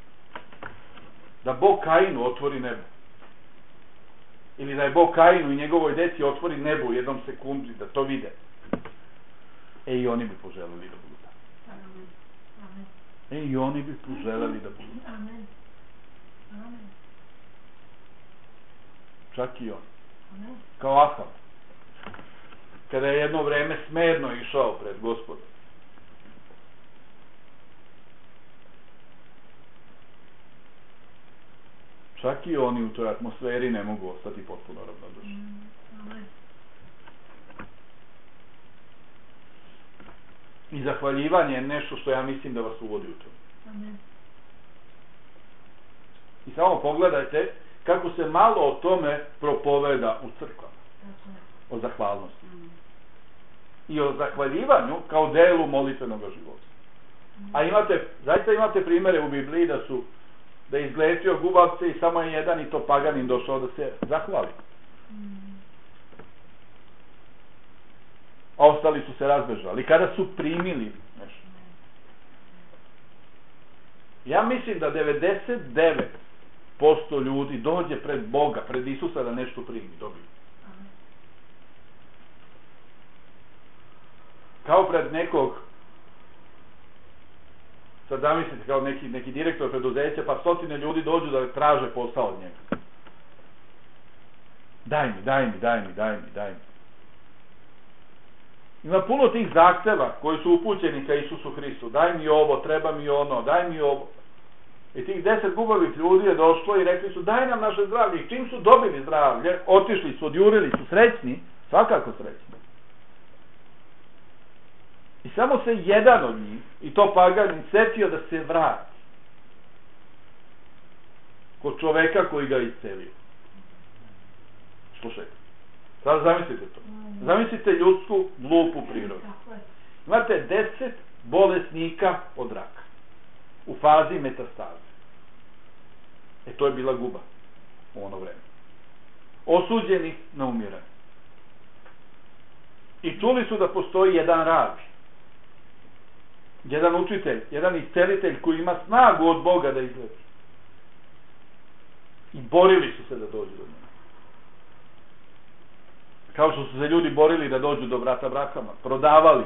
Speaker 1: da Bog Kainu otvori nebo. Ili da je Bog Kainu i njegovoj deci otvori nebo u jednom sekundi, da to vide. I oni bi poželeli da budu tamo. I oni bi poželeli da budu tamo.
Speaker 2: Amen. Amen.
Speaker 1: Čak i on.
Speaker 2: Amen.
Speaker 1: Kao Ahab. Kada je jedno vreme smerno išao pred Gospodom. Čak i oni u toj atmosferi ne mogu ostati potpuno ravnodušni.
Speaker 2: Amen.
Speaker 1: I zahvaljivanje je nešto što ja mislim da vas uvodi u to.
Speaker 2: Amen.
Speaker 1: I samo pogledajte kako se malo o tome propoveda u crkvama.
Speaker 2: Tako je.
Speaker 1: O zahvalnosti. I o zahvaljivanju kao delu molitvenog života. A zaista imate primere u Bibliji da je izlečio gubavce i samo je jedan i to paganin došao da se zahvali. A ostali su se razbežali. Kada su primili nešto. Ja mislim da 99% ljudi dođe pred Boga, pred Isusa da nešto primi, dobiju. Kao pred nekog, sad zamislite kao neki direktor preduzeća, pa 100 ljudi dođu da traže posao od njega. Daj mi. Ima puno tih zahteva koji su upućeni ka Isusu Hristu. Daj mi ovo, treba mi ono, daj mi ovo. I tih 10 gubavih ljudi je došlo i rekli su daj nam naše zdravlje. I čim su dobili zdravlje, otišli su, odjurili su, srećni, svakako srećni. I samo se jedan od njih, i to paganin, setio da se vrati kod čoveka koji ga iscelio. Slušajte, sad zamislite to. Zamislite ljudsku glupu prirodu. Imate 10 bolesnika od raka u fazi metastaze. To je bila guba u ono vreme. Osuđenih na umiranje. I čuli su da postoji jedan rabi, jedan učitelj, jedan iscelitelj koji ima snagu od Boga da izleči. I borili su se da dođu do njega. Kao što su se ljudi borili da dođu do brata Abrahama, prodavali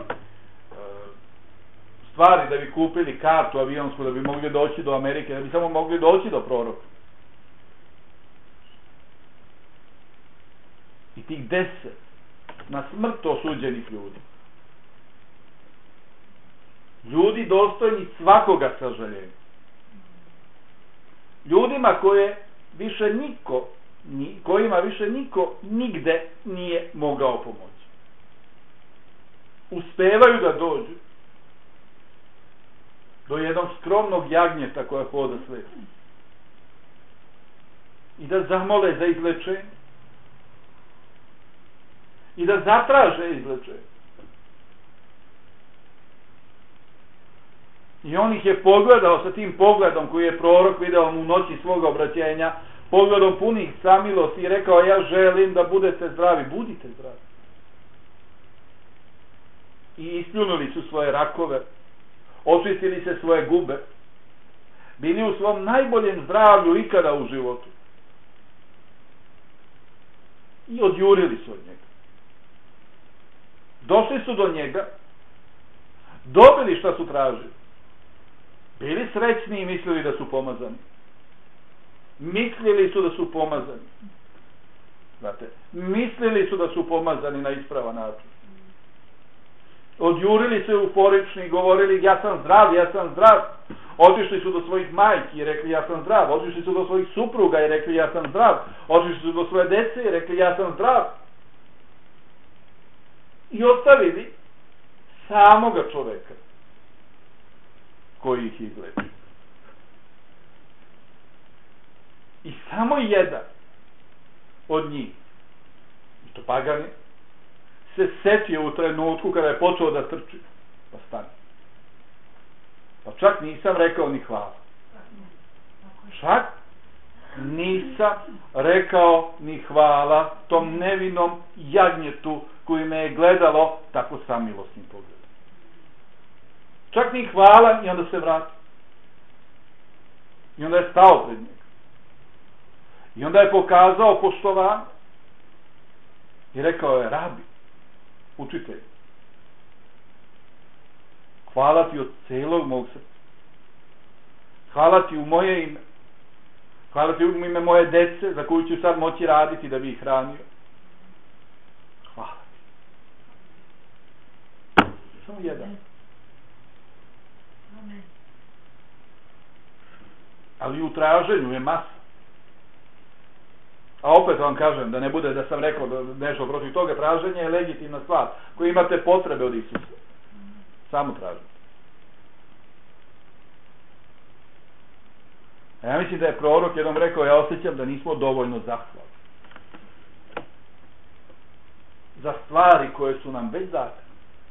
Speaker 1: stvari da bi kupili kartu avionsku, da bi mogli doći do Amerike, da bi samo mogli doći do proroka. I tih 10 na smrt osuđenih ljudi. Ljudi dostojni svakoga sažaljenja. Ljudima kojima više niko nigde nije mogao pomoći. Uspevaju da dođu do jednog skromnog jagnjeta koja hoda svet. I da zamole za izlečenje. I da zatraže izlečenje. I on ih je pogledao sa tim pogledom koji je prorok video u noći svoga obraćenja, pogledom punih samilosti i rekao: ja želim da budete zdravi. Budite zdravi. I ispljunuli su svoje rakove, očistili se svoje gube, bili u svom najboljem zdravlju ikada u životu i odjurili su od njega. Došli su do njega, dobili šta su tražili, bili srećni i mislili da su pomazani. Mislili su da su pomazani. Znate, mislili su da su pomazani na ispravan način. Odjurili se euforični i govorili: ja sam zdrav, ja sam zdrav. Otišli su do svojih majki i rekli: ja sam zdrav. Otišli su do svojih supruga i rekli: ja sam zdrav. Otišli su do svoje dece i rekli: ja sam zdrav. I ostavili samoga čoveka koji ih izleči. I samo jedan od njih, i to pagani, se setio u trenutku kada je počeo da trči. Pa stani. Pa čak nisam rekao ni hvala. Čak nisam rekao ni hvala tom nevinom jagnjetu koji me je gledalo tako samilosnim pogledom. Čak ni hvala, i onda se vratio. I onda je stao pred njega. I onda je pokazao poštovanje. I rekao je: rabi, učitelj, hvala ti od celog mog srca. Hvala ti u moje ime. Hvala ti u ime moje dece, za koju ću sad moći raditi da bi ih hranio. Hvala ti. Samo jedan. Ali u traženju je masa. A opet vam kažem, da ne bude da sam rekao nešto protiv toga, traženje je legitimna stvar. Koji imate potrebe od Isusa, samo tražite. A ja mislim da je prorok jednom rekao: ja osjećam da nismo dovoljno zahvalni za stvari koje su nam već date.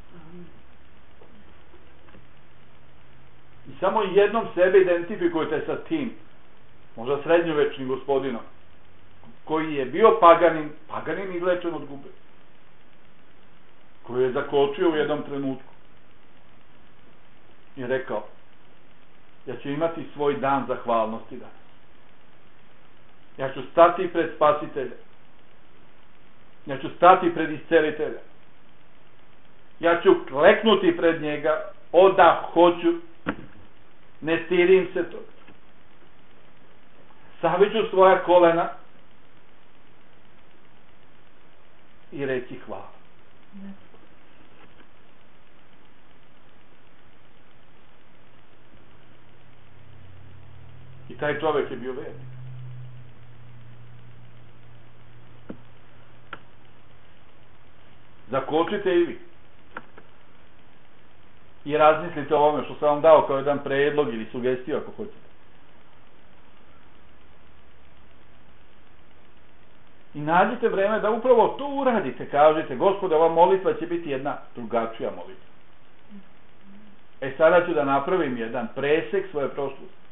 Speaker 1: I samo jednom sebe identifikujete sa tim, možda srednjovečnim gospodinom, koji je bio paganin izlečen od gube, koji je zakočio u jednom trenutku i rekao: ja ću imati svoj dan zahvalnosti danas. Ja ću stati pred Spasitelja. Ja ću stati pred Iscelitelja. Ja ću kleknuti pred njega. O da, hoću. Ne stidim se toga. Saviću svoja kolena i reći hvala. I taj čovjek je bio vernik. Zakočite i vi. I razmislite o ovome što sam vam dao kao jedan predlog ili sugestiju ako hoćete. I nađite vreme da upravo to uradite. Kažite: Gospode, ova molitva će biti jedna drugačija molitva. Sada ću da napravim jedan presek svoje prošlosti.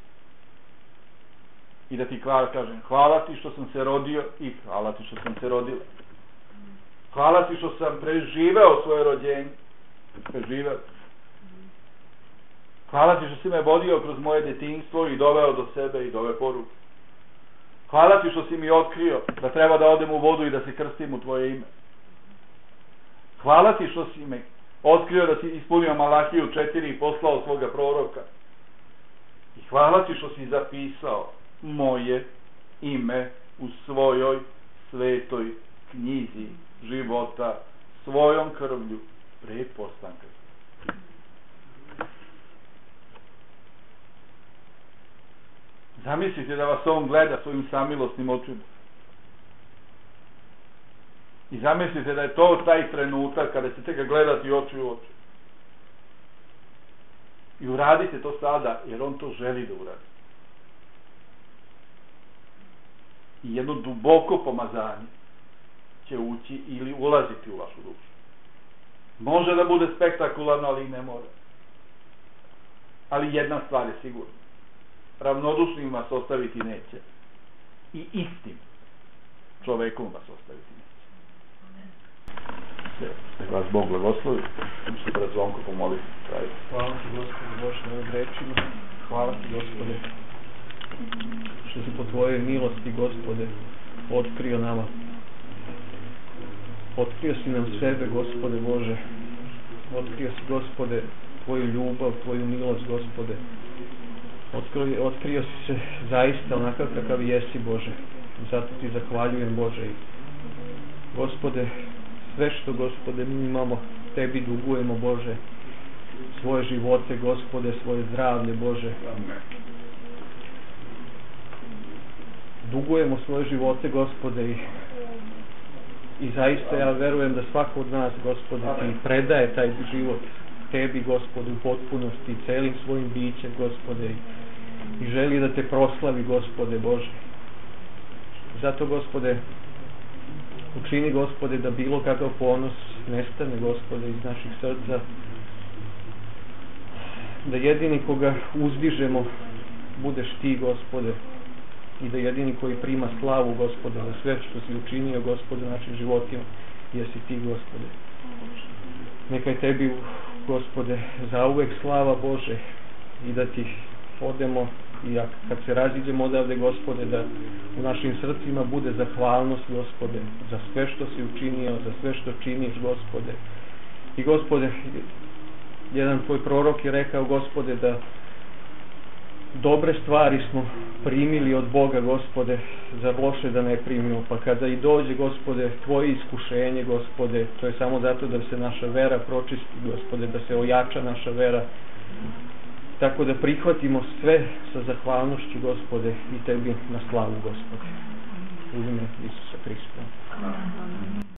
Speaker 1: I da ti kažem: hvala ti što sam se rodio i hvala ti što sam se rodila. Hvala ti što sam preživeo svoje rođenje. Preživeo. Hvala ti što si me vodio kroz moje detinjstvo i doveo do sebe i do ove poruke. Hvala ti što si mi otkrio da treba da odem u vodu i da se krstim u tvoje ime. Hvala ti što si me otkrio da si ispunio Malahiju 4 i poslao svoga proroka. I hvala ti što si zapisao moje ime u svojoj svetoj knjizi života, svojom krvlju pre postanka. Zamislite da vas on gleda svojim samilosnim očima. I zamislite da je to taj trenutak kada ćete ga gledati oči u oči. I uradite to sada, jer on to želi da uradi. I jedno duboko pomazanje će ući ili ulaziti u vašu dušu. Može da bude spektakularno, ali i ne mora. Ali jedna stvar je sigurna. Ravnodušnim vas ostaviti neće. I istim čovekom vas ostaviti neće. Nek vas Bog blagoslovi. Se pred zvonko pomoliti.
Speaker 3: Hvala ti, Gospode Bože, na ovim rečima. Hvala ti, Gospode, što si po tvojoj milosti, Gospode, otkrio nama. Otkrio si nam sebe, Gospode Bože. Otkrio si, Gospode, tvoju ljubav, tvoju milost, Gospode. Otkrio si se zaista onakav kakav jesi, Bože. Zato ti zahvaljujem, Bože. I, Gospode, sve što, Gospode, mi imamo, tebi dugujemo, Bože. Svoje živote, Gospode, svoje zdravlje, Bože. Dugujemo svoje živote, Gospode, i zaista ja verujem da svako od nas, Gospode, ti predaje taj život tebi, Gospode, u potpunosti, celim svojim bićem, Gospode, i želi da te proslavi, Gospode Bože. Zato, Gospode, učini, Gospode, da bilo kakav ponos nestane, Gospode, iz naših srca, da jedini koga uzdižemo budeš ti, Gospode, i da jedini koji prima slavu, Gospode, za sve što si učinio, Gospode, u našim životima, jesi ti, Gospode. Neka je tebi, Gospode, zauvek slava, Bože, i da ti odemo i kad se raziđemo odavde, Gospode, da u našim srcima bude zahvalnost, Gospode, za sve što si učinio, za sve što činiš, Gospode. I, Gospode, jedan tvoj prorok je rekao, Gospode, da dobre stvari smo primili od Boga, Gospode, za loše da ne primimo. Pa kada i dođe, Gospode, tvoje iskušenje, Gospode, to je samo zato da se naša vera pročisti, Gospode, da se ojača naša vera. Tako da prihvatimo sve sa zahvalnošću, Gospode, i tebi na slavu, Gospode. U ime Isusa Hrista.